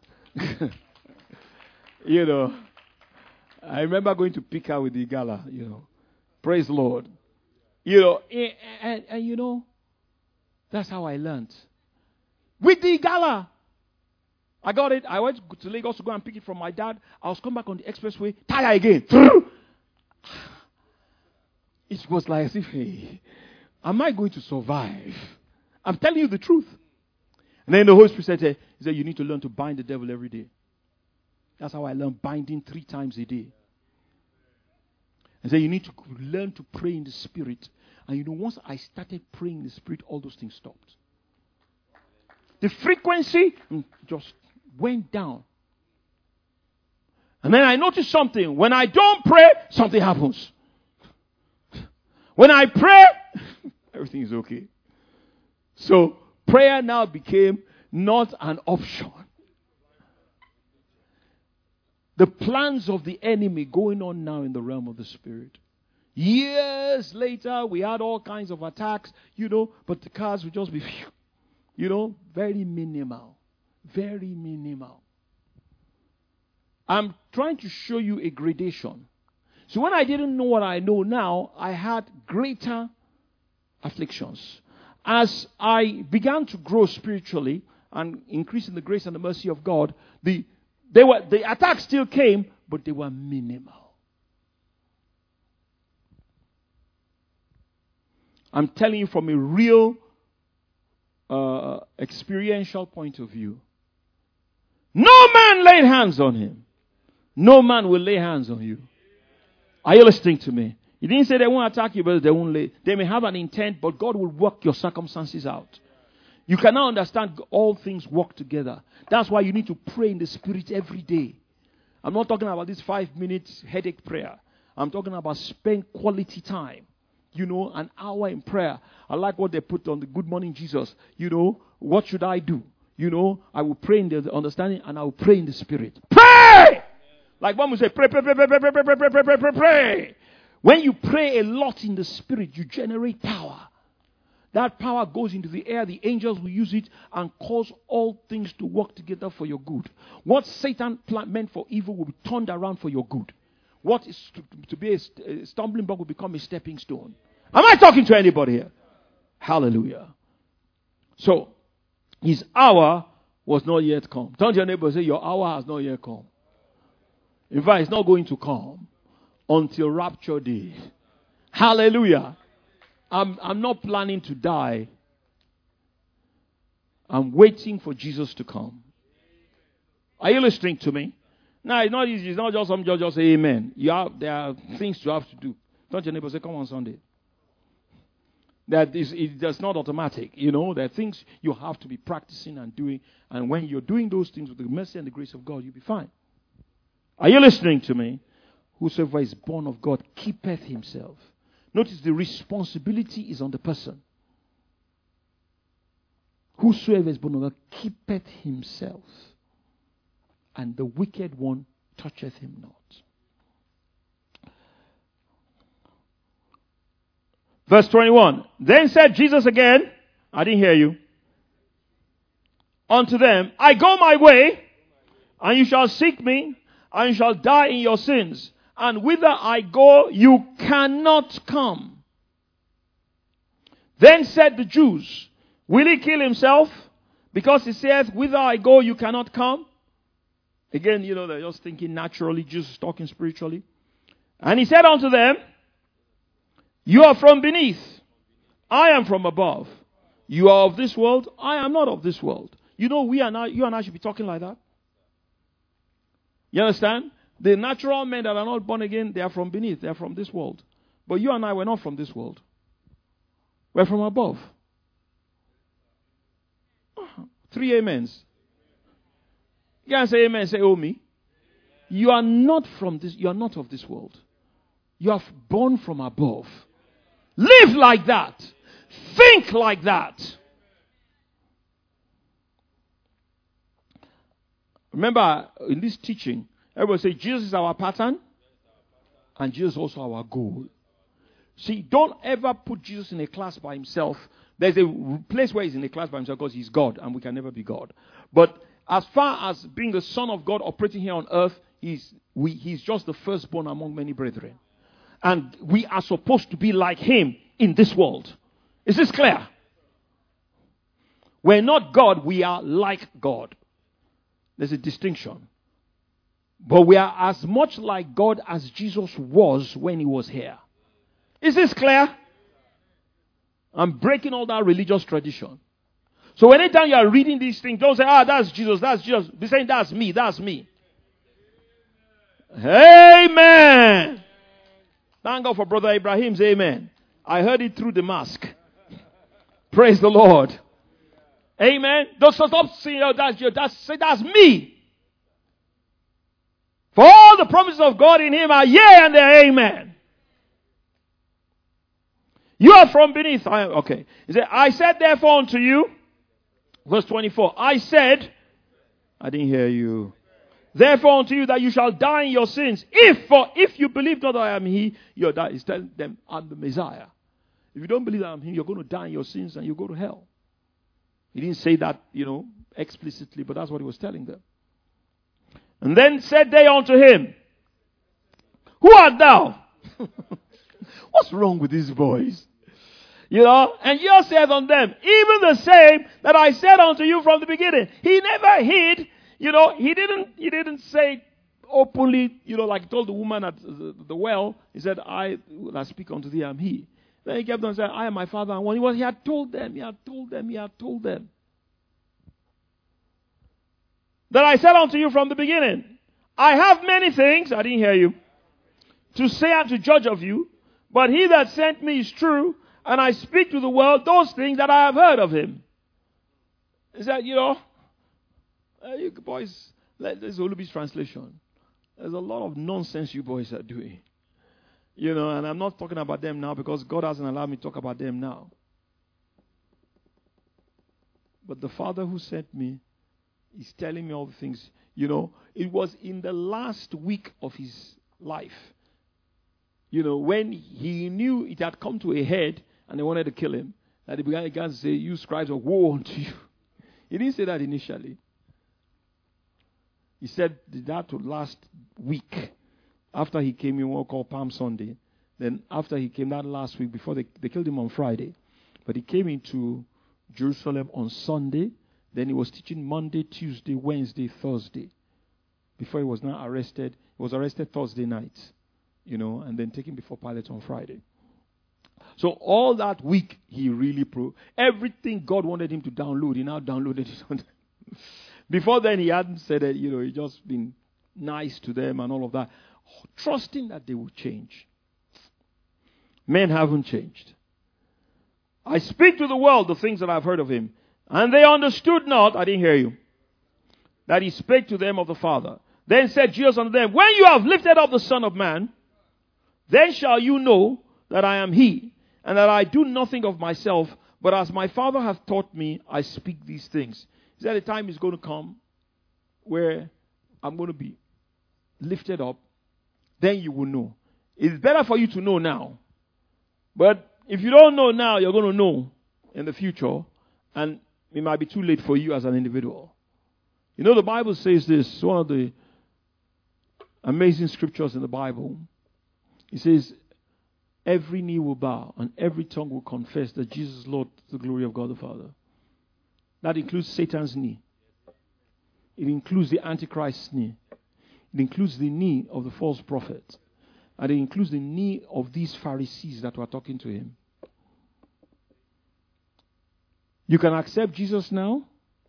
You know, I remember going to pick her with the Igala, you know. Praise the Lord. You know, and, and, and you know, that's how I learned. With the Igala. I got it. I went to Lagos to go and pick it from my dad. I was coming back on the expressway. Tire again. It was like as if, hey, am I going to survive? I'm telling you the truth. And then the Holy Spirit said, he said, you need to learn to bind the devil every day. That's how I learned binding three times a day. And said, you need to learn to pray in the Spirit. And you know, once I started praying in the Spirit, all those things stopped. The frequency just went down. And then I noticed something. When I don't pray, something happens. When I pray, everything is okay. So prayer now became not an option. The plans of the enemy going on now in the realm of the Spirit. Years later, we had all kinds of attacks, you know, but the cars would just be, you know, very minimal. Very minimal. I'm trying to show you a gradation. So when I didn't know what I know now, I had greater afflictions. As I began to grow spiritually and increase in the grace and the mercy of God, the they were the attacks still came, but they were minimal. I'm telling you from a real uh, experiential point of view. No man laid hands on him. No man will lay hands on you. Are you listening to me? He didn't say they won't attack you, but they won't lay. They may have an intent, but God will work your circumstances out. You cannot understand all things work together. That's why you need to pray in the Spirit every day. I'm not talking about this five minutes headache prayer. I'm talking about spend quality time. You know, an hour in prayer. I like what they put on the Good Morning Jesus. You know, what should I do? You know, I will pray in the understanding and I will pray in the Spirit. Pray! Like one will say, pray, pray, pray, pray, pray, pray, pray, pray, pray, pray, pray, pray. When you pray a lot in the Spirit, you generate power. That power goes into the air. The angels will use it and cause all things to work together for your good. What Satan meant for evil will be turned around for your good. What is to, to be a stumbling block will become a stepping stone. Am I talking to anybody here? Hallelujah. So, his hour was not yet come. Turn to your neighbor and say, your hour has not yet come. In fact, it's not going to come until rapture day. Hallelujah. I'm, I'm not planning to die. I'm waiting for Jesus to come. Are you listening to me? No, it's not easy. It's not just some just, just say amen. You have, there are things you have to do. Don't your neighbor say, come on Sunday. That is, it, that's not automatic. You know, there are things you have to be practicing and doing. And when you're doing those things with the mercy and the grace of God, you'll be fine. Are you listening to me? Whosoever is born of God keepeth himself. Notice the responsibility is on the person. Whosoever is born of God keepeth himself, and the wicked one toucheth him not. Verse twenty-one. Then said Jesus again, I didn't hear you, unto them, I go my way, and you shall seek me, and you shall die in your sins. And whither I go, you cannot come. Then said the Jews, will he kill himself? Because he saith, whither I go, you cannot come. Again, you know, they're just thinking naturally, Jesus talking spiritually. And he said unto them, you are from beneath. I am from above. You are of this world. I am not of this world. You know, we and I, you and I should be talking like that. You understand? The natural men that are not born again, they are from beneath. They are from this world. But you and I were not from this world. We're from above. Three amens. You can say amen, say oh me. You are not from this, you are not of this world. You are born from above. Live like that. Think like that. Remember, in this teaching, everybody say Jesus is our pattern and Jesus is also our goal. See, don't ever put Jesus in a class by himself. There's a place where he's in a class by himself because he's God and we can never be God. But as far as being the Son of God operating here on earth, he's, we, he's just the firstborn among many brethren. And we are supposed to be like him in this world. Is this clear? We're not God, we are like God. There's a distinction. But we are as much like God as Jesus was when he was here. Is this clear? I'm breaking all that religious tradition. So anytime you are reading these things, don't say, ah, that's Jesus, that's Jesus. Be saying, that's me, that's me. Amen. Thank God for Brother Ibrahim's amen. I heard it through the mask. Praise the Lord. Amen. Don't stop saying, oh, that's, that's, say, that's me. For all the promises of God in him are yea and amen. You are from beneath. I am, okay. He said, I said therefore unto you, verse twenty-four, I said, I didn't hear you. Therefore unto you that you shall die in your sins. If, for if you believe not that I am he, you're die. He's telling them, I'm the Messiah. If you don't believe that I'm him, you're going to die in your sins and you go to hell. He didn't say that, you know, explicitly, but that's what he was telling them. And then said they unto him, who art thou? What's wrong with these boys? You know, and you said on them, even the same that I said unto you from the beginning. He never hid, you know, he didn't, he didn't say openly, you know, like he told the woman at the well, he said, I, I speak unto thee, I am he. Then he kept on saying, I am my father and one. He was, he had told them, he had told them, he had told them. That I said unto you from the beginning, I have many things, I didn't hear you, to say and to judge of you, but he that sent me is true, and I speak to the world those things that I have heard of him. He said, you know, uh, you boys, let this Olubi's translation. There's a lot of nonsense you boys are doing. You know, and I'm not talking about them now because God hasn't allowed me to talk about them now. But the Father who sent me is telling me all the things. You know, it was in the last week of his life. You know, when he knew it had come to a head and they wanted to kill him, that he began, began to say, you scribes are woe unto you. He didn't say that initially. He said that would last week after he came in what we call Palm Sunday. Then after he came that last week, before they, they killed him on Friday. But he came into Jerusalem on Sunday. Then he was teaching Monday, Tuesday, Wednesday, Thursday. Before he was now arrested. He was arrested Thursday night. You know, and then taken before Pilate on Friday. So all that week, he really pro. Everything God wanted him to download, he now downloaded it. Before then, he hadn't said it. You know, he just been nice to them and all of that, trusting that they would change. Men haven't changed. I speak to the world the things that I've heard of him, and they understood not. I didn't hear you. That he spake to them of the Father. Then said Jesus unto them, when you have lifted up the Son of Man, then shall you know that I am he, and that I do nothing of myself, but as my Father hath taught me, I speak these things. He said, a time is going to come where I'm going to be lifted up. Then you will know. It's better for you to know now. But if you don't know now, you're going to know in the future. And it might be too late for you as an individual. You know, the Bible says this. One of the amazing scriptures in the Bible. It says, every knee will bow and every tongue will confess that Jesus is Lord to the glory of God the Father. That includes Satan's knee. It includes the Antichrist's knee. It includes the knee of the false prophet. And it includes the knee of these Pharisees that were talking to him. You can accept Jesus now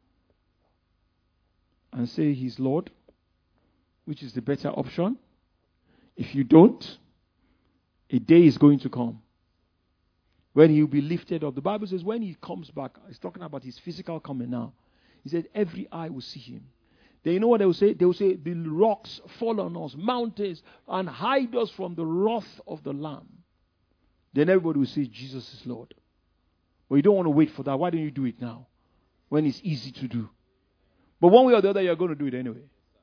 and say he's Lord, which is the better option. If you don't, a day is going to come when he will be lifted up. The Bible says when he comes back, it's talking about his physical coming now. He said every eye will see him. Then you know what they will say? They will say, the rocks fall on us, mountains, and hide us from the wrath of the Lamb. Then everybody will say, Jesus is Lord. But you don't want to wait for that. Why don't you do it now? When it's easy to do. But one way or the other, you're going to do it anyway.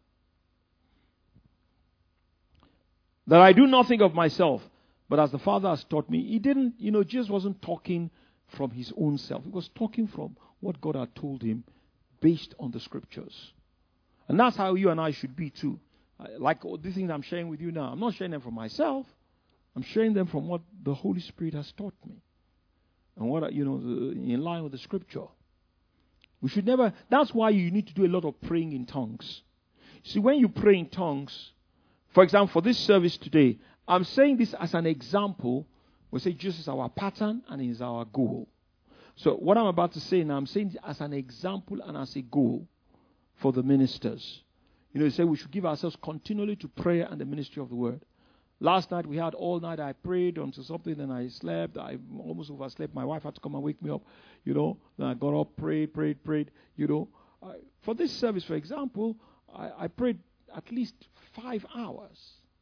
That I do nothing of myself, but as the Father has taught me. He didn't, you know, Jesus wasn't talking from his own self. He was talking from what God had told him based on the scriptures. And that's how you and I should be too. Like all these things I'm sharing with you now. I'm not sharing them from myself. I'm sharing them from what the Holy Spirit has taught me. And what, you know, in line with the scripture. We should never, that's why you need to do a lot of praying in tongues. See, when you pray in tongues, for example, for this service today, I'm saying this as an example. We say Jesus is our pattern and is our goal. So what I'm about to say now, I'm saying it as an example and as a goal for the ministers. You know, you say we should give ourselves continually to prayer and the ministry of the word. Last night we had all night, I prayed until something, and I slept. I almost overslept. My wife had to come and wake me up. You know, then I got up, prayed, prayed, prayed. You know, I, for this service, for example, I, I prayed at least five hours.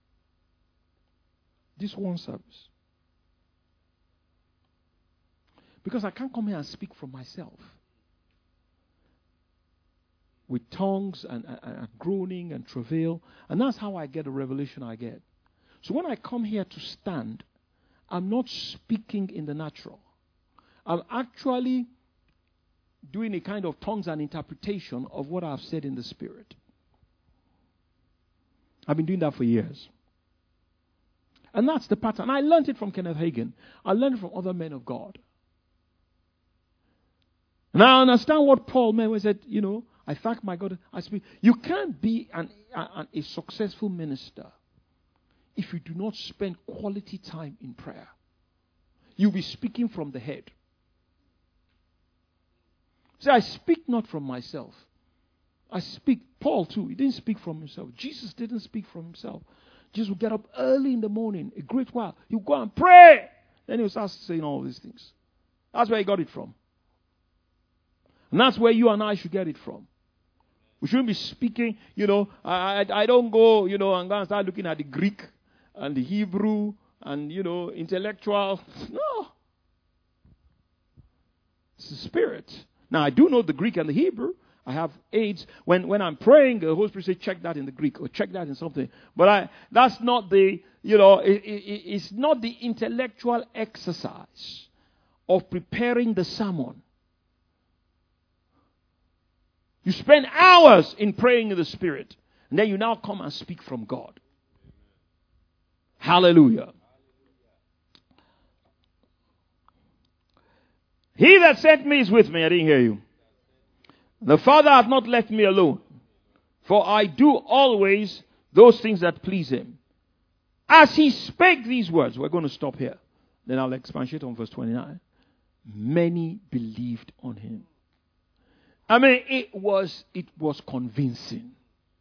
This one service. Because I can't come here and speak from myself. With tongues and, and, and groaning and travail. And that's how I get the revelation I get. So when I come here to stand, I'm not speaking in the natural. I'm actually doing a kind of tongues and interpretation of what I've said in the Spirit. I've been doing that for years. And that's the pattern. I learned it from Kenneth Hagin. I learned it from other men of God. And I understand what Paul meant when he said, you know, I thank my God. I speak. You can't be an, an, a successful minister if you do not spend quality time in prayer. You'll be speaking from the head. See, I speak not from myself. I speak, Paul too, he didn't speak from himself. Jesus didn't speak from himself. Jesus would get up early in the morning, a great while. He'll go and pray. Then he'll start saying all these things. That's where he got it from. And that's where you and I should get it from. We shouldn't be speaking, you know, I, I, I don't go, you know, and go and start looking at the Greek and the Hebrew and, you know, intellectual. No. It's the Spirit. Now, I do know the Greek and the Hebrew. I have aids. When when I'm praying, the Holy Spirit says, check that in the Greek or check that in something. But I that's not the, you know, it, it, it's not the intellectual exercise of preparing the sermon. You spend hours in praying in the Spirit, and then you now come and speak from God. Hallelujah. He that sent me is with me. I didn't hear you. The Father hath not left me alone, for I do always those things that please him. As he spake these words, we're going to stop here. Then I'll expatiate on verse twenty-nine. Many believed on him. I mean, it was it was convincing.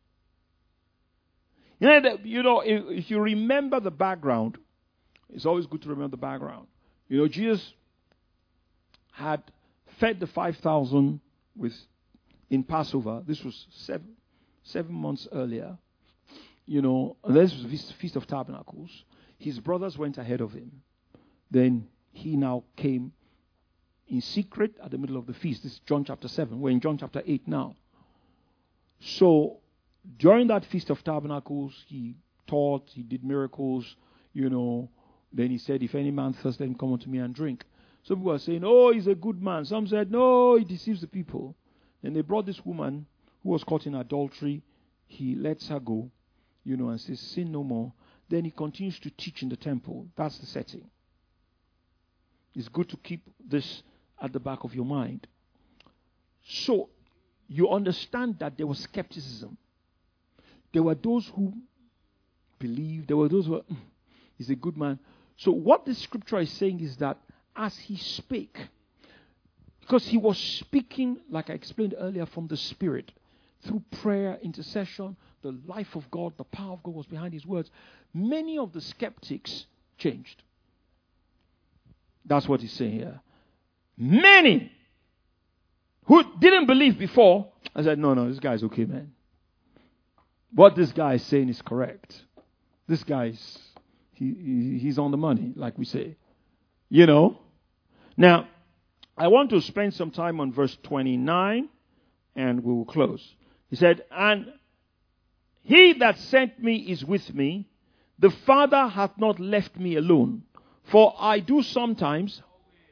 You know, the, you know if, if you remember the background, it's always good to remember the background. You know, Jesus had fed the five thousand with in Passover. This was seven seven months earlier. You know, and this was the Feast of Tabernacles. His brothers went ahead of him. Then he now came in secret at the middle of the feast. This is John chapter seven. We're in John chapter eight now. So, during that Feast of Tabernacles, he taught, he did miracles, you know. Then he said, if any man thirst, let him come unto me and drink. Some people are saying, oh, he's a good man. Some said, no, he deceives the people. Then they brought this woman who was caught in adultery. He lets her go, you know, and says, sin no more. Then he continues to teach in the temple. That's the setting. It's good to keep this at the back of your mind. So, you understand that there was skepticism. There were those who believed. There were those who were, mm, he's a good man. So, what this scripture is saying is that as he spake, because he was speaking, like I explained earlier, from the Spirit, through prayer, intercession, the life of God, the power of God was behind his words. Many of the skeptics changed. That's what he's saying here. Many who didn't believe before, I said, no, no, this guy's okay, man. What this guy is saying is correct. This guy's, he, he, he's on the money, like we say. You know? Now, I want to spend some time on verse twenty-nine, and we will close. He said, and he that sent me is with me. The Father hath not left me alone. For I do sometimes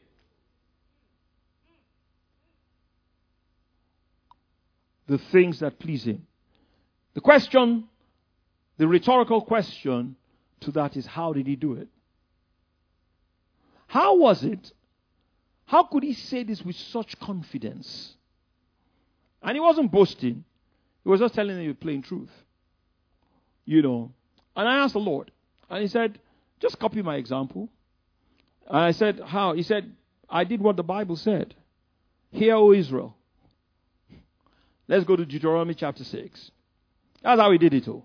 the things that please him. The question, the rhetorical question to that is, how did he do it? How was it? How could he say this with such confidence? And he wasn't boasting. He was just telling you plain truth. You know. And I asked the Lord. And he said, just copy my example. And I said, how? He said, I did what the Bible said. Hear, O Israel. Let's go to Deuteronomy chapter six. That's how he did it all.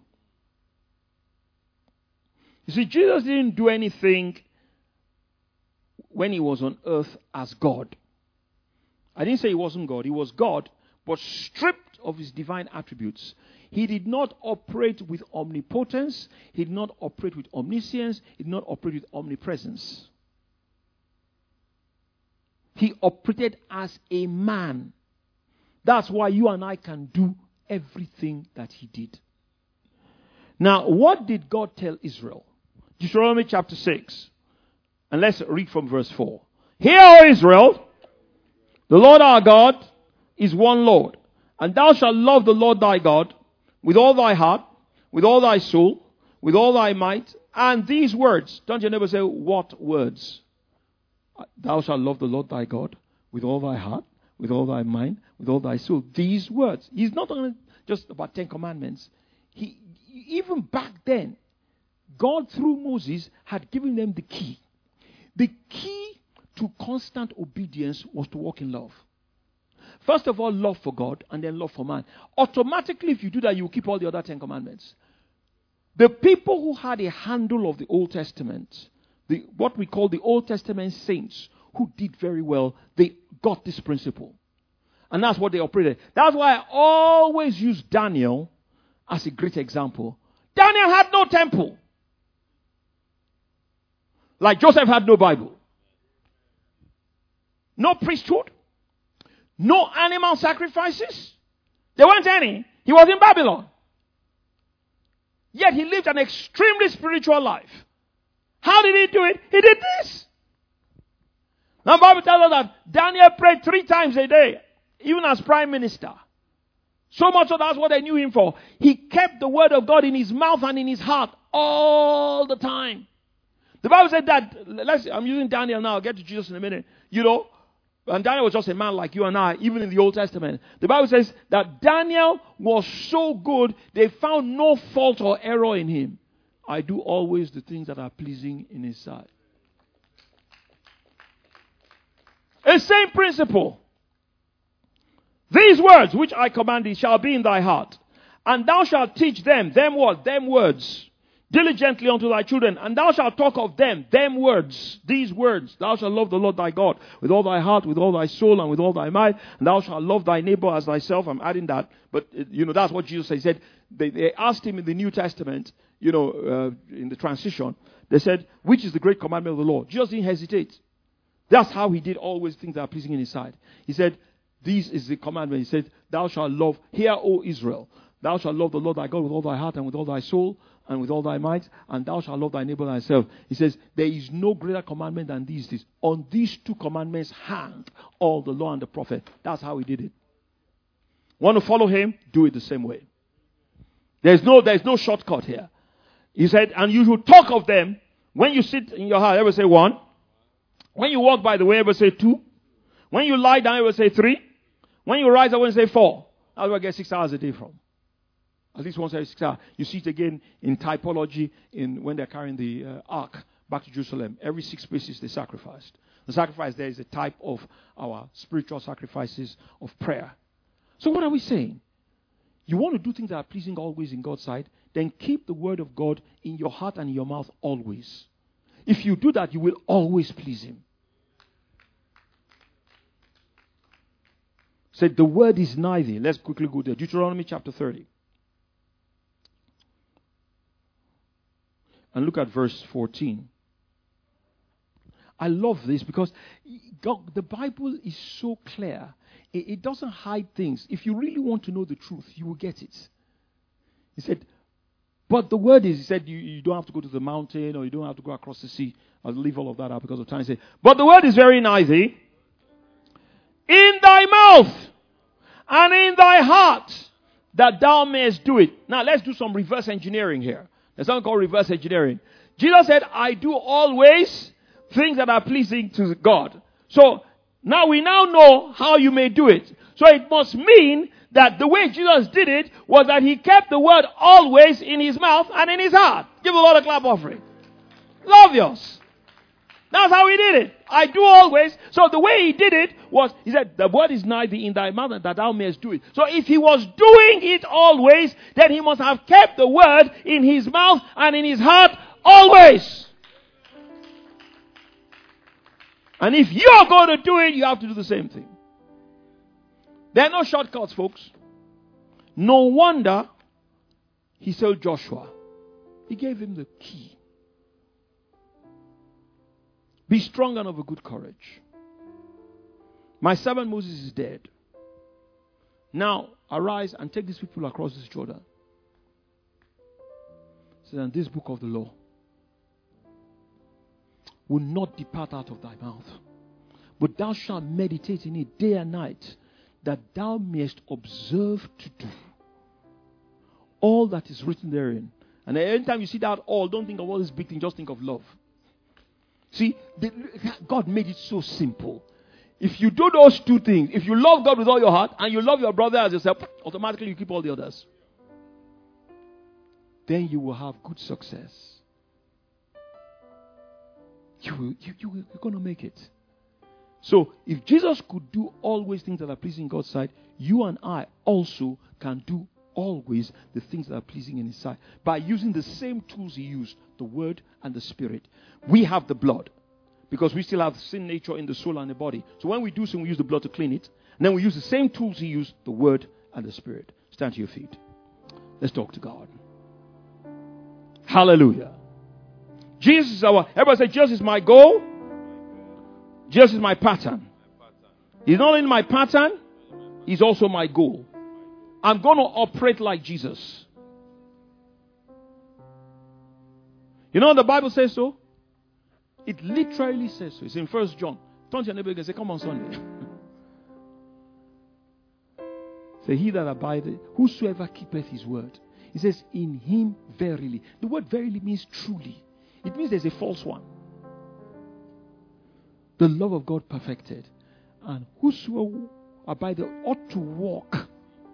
You see, Jesus didn't do anything when he was on earth as God. I didn't say he wasn't God. He was God, but stripped of his divine attributes. He did not operate with omnipotence. He did not operate with omniscience. He did not operate with omnipresence. He operated as a man. That's why you and I can do everything that he did. Now, what did God tell Israel? Deuteronomy chapter six. And let's read from verse four. Hear, O Israel, the Lord our God is one Lord. And thou shalt love the Lord thy God with all thy heart, with all thy soul, with all thy might. And these words, don't you never say, what words? Thou shalt love the Lord thy God with all thy heart, with all thy mind, with all thy soul. These words. He's not only just about Ten Commandments. He, even back then, God through Moses had given them the key. The key to constant obedience was to walk in love. First of all, love for God, and then love for man. Automatically, if you do that, you will keep all the other Ten Commandments. The people who had a handle of the Old Testament, the, what we call the Old Testament saints, who did very well, they got this principle. And that's what they operated. That's why I always use Daniel as a great example. Daniel had no temple. Like Joseph had no Bible. No priesthood. No animal sacrifices. There weren't any. He was in Babylon. Yet he lived an extremely spiritual life. How did he do it? He did this. Now the Bible tells us that Daniel prayed three times a day, even as prime minister. So much so that's what they knew him for. He kept the word of God in his mouth and in his heart all the time. The Bible said that, let's, I'm using Daniel now, I'll get to Jesus in a minute. You know, and Daniel was just a man like you and I, even in the Old Testament. The Bible says that Daniel was so good, they found no fault or error in him. I do always the things that are pleasing in his sight. A same principle. These words which I command thee shall be in thy heart, and thou shalt teach them, them what? Them words, diligently unto thy children, and thou shalt talk of them, them words, these words. Thou shalt love the Lord thy God with all thy heart, with all thy soul, and with all thy might, and thou shalt love thy neighbor as thyself. I'm adding that, but you know, that's what Jesus said. He said, they, they asked him in the New Testament, you know, uh, in the transition, they said, which is the great commandment of the Lord? Jesus didn't hesitate. That's how he did always things that are pleasing in his sight. He said, this is the commandment. He said, thou shalt love, hear, O Israel, thou shalt love the Lord thy God with all thy heart and with all thy soul and with all thy might, and thou shalt love thy neighbor thyself. He says, there is no greater commandment than these things. On these two commandments hang all the law and the prophet. That's how he did it. Want to follow him? Do it the same way. There's no, there's no shortcut here. He said, and you should talk of them when you sit in your heart. Ever say one? When you walk by the way, ever say two? When you lie down, ever say three? When you rise up, ever say four? That's where I get six hours a day from. At least once every six hours. You see it again in typology in when they're carrying the uh, ark back to Jerusalem. Every six spaces they sacrificed. The sacrifice there is a type of our spiritual sacrifices of prayer. So what are we saying? You want to do things that are pleasing always in God's sight, then keep the word of God in your heart and in your mouth always. If you do that, you will always please him. Said the word is nigh thee. Let's quickly go there. Deuteronomy chapter thirty. And look at verse fourteen. I love this because God, the Bible is so clear. It, it doesn't hide things. If you really want to know the truth, you will get it. He said, but the word is, he said, you, you don't have to go to the mountain or you don't have to go across the sea. I'll leave all of that out because of time. He said, but the word is very nigh thee, in thy mouth and in thy heart, that thou mayest do it. Now let's do some reverse engineering here. There's something called reverse engineering. Jesus said, I do always things that are pleasing to God. So now we now know how you may do it. So it must mean that the way Jesus did it was that he kept the word always in his mouth and in his heart. Give the Lord a clap offering. Love yours. That's how he did it. I do always. So the way he did it was, he said, the word is nigh thee in thy mouth and that thou mayest do it. So if he was doing it always, then he must have kept the word in his mouth and in his heart always. And if you're going to do it, you have to do the same thing. There are no shortcuts, folks. No wonder he told Joshua. He gave him the key. Be strong and of a good courage. My servant Moses is dead. Now arise and take these people across this Jordan. So then this book of the law will not depart out of thy mouth, but thou shalt meditate in it day and night, that thou mayest observe to do all that is written therein. And anytime you see that all, don't think of all this big thing, just think of love. See, the, God made it so simple. If you do those two things, if you love God with all your heart and you love your brother as yourself, automatically you keep all the others. Then you will have good success. You will, you, you, you're going to make it. So, if Jesus could do always things that are pleasing in God's sight, you and I also can do always the things that are pleasing in his sight by using the same tools he used, the word and the spirit. We have the blood Because we still have sin nature in the soul and the body. So when we do sin, we use the blood to clean it. And then we use the same tools he used, the word and the spirit. Stand to your feet. Let's talk to God. Hallelujah. Jesus is our, everybody say, Jesus is my goal. Jesus is my pattern. He's not only my pattern, he's also my goal. I'm going to operate like Jesus. You know the Bible says so? It literally says so. It's in First John. Turn to your neighbor and say, come on Sunday. Say, he that abideth, whosoever keepeth his word. He says, in him verily. The word verily means truly. It means there's a false one. The love of God perfected. And whosoever abideth ought to walk.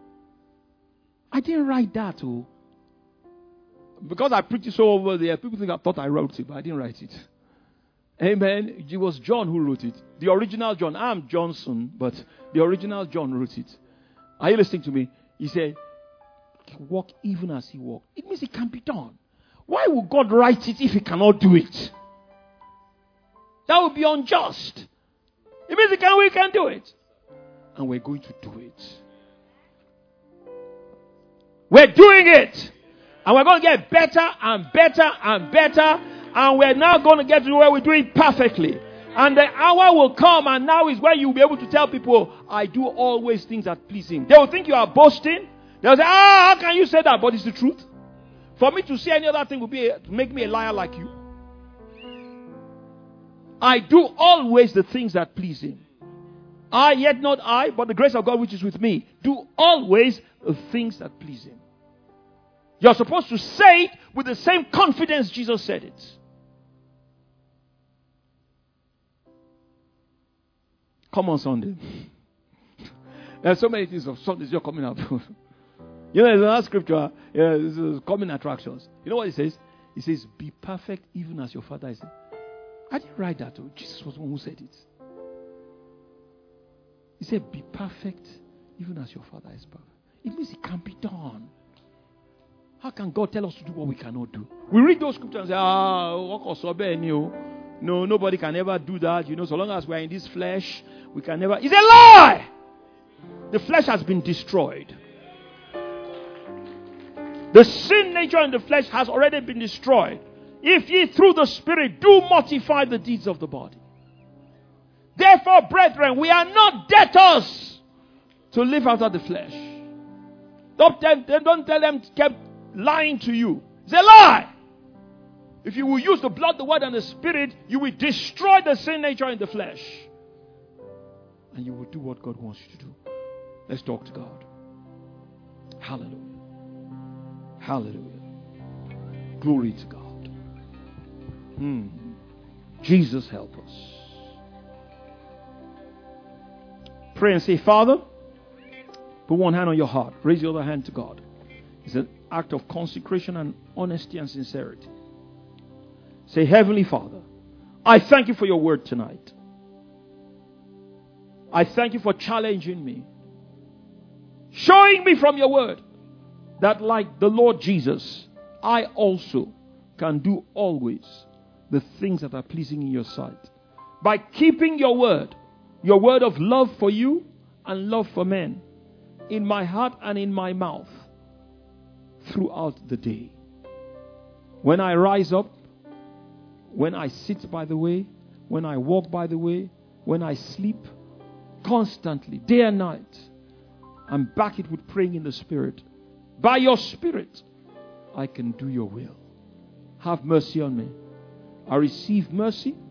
I didn't write that, oh. Because I preached it so over there, people think I thought I wrote it, but I didn't write it. Amen. It was John who wrote it. The original John. I'm Johnson, but the original John wrote it. Are you listening to me? He said, walk even as he walked. It means it can be done. Why would God write it if he cannot do it? That would be unjust. It means it can, we can do it. And we're going to do it. We're doing it. And we're going to get better and better and better. And we're now going to get to where we do it perfectly. And the hour will come, and now is where you'll be able to tell people, I do always things that please him. They will think you are boasting. They'll say, ah, how can you say that? But it's the truth. For me to say any other thing would be a, to make me a liar like you. I do always the things that please him. I, yet not I, but the grace of God which is with me, do always the things that please him. You're supposed to say it with the same confidence Jesus said it. Come on Sunday. There are so many things of Sundays you're coming up. You know, there's another scripture, yeah, this is common attractions. You know what it says? It says, be perfect even as your Father is. I didn't write that. Oh. Jesus was the one who said it. He said, be perfect even as your Father is perfect. It means it can be done. How can God tell us to do what we cannot do? We read those scriptures and say, ah, no, nobody can ever do that. You know, so long as we're in this flesh, we can never. It's a lie! The flesh has been destroyed. The sin nature in the flesh has already been destroyed. If ye through the Spirit do mortify the deeds of the body. Therefore, brethren, we are not debtors to live after the flesh. Don't tell them, don't tell them to keep lying to you. It's a lie. If you will use the blood, the word, and the Spirit, you will destroy the sin nature in the flesh. And you will do what God wants you to do. Let's talk to God. Hallelujah. Hallelujah. Glory to God. Hmm. Jesus, help us. Pray and say, Father, put one hand on your heart. Raise the other hand to God. It's an act of consecration and honesty and sincerity. Say, Heavenly Father, I thank you for your word tonight. I thank you for challenging me. Showing me from your word that like the Lord Jesus, I also can do always the things that are pleasing in your sight. By keeping your word, your word of love for you and love for men, in my heart and in my mouth throughout the day. When I rise up, when I sit by the way, when I walk by the way, when I sleep, constantly, day and night, and back it with praying in the Spirit. By your Spirit, I can do your will. Have mercy on me. I receive mercy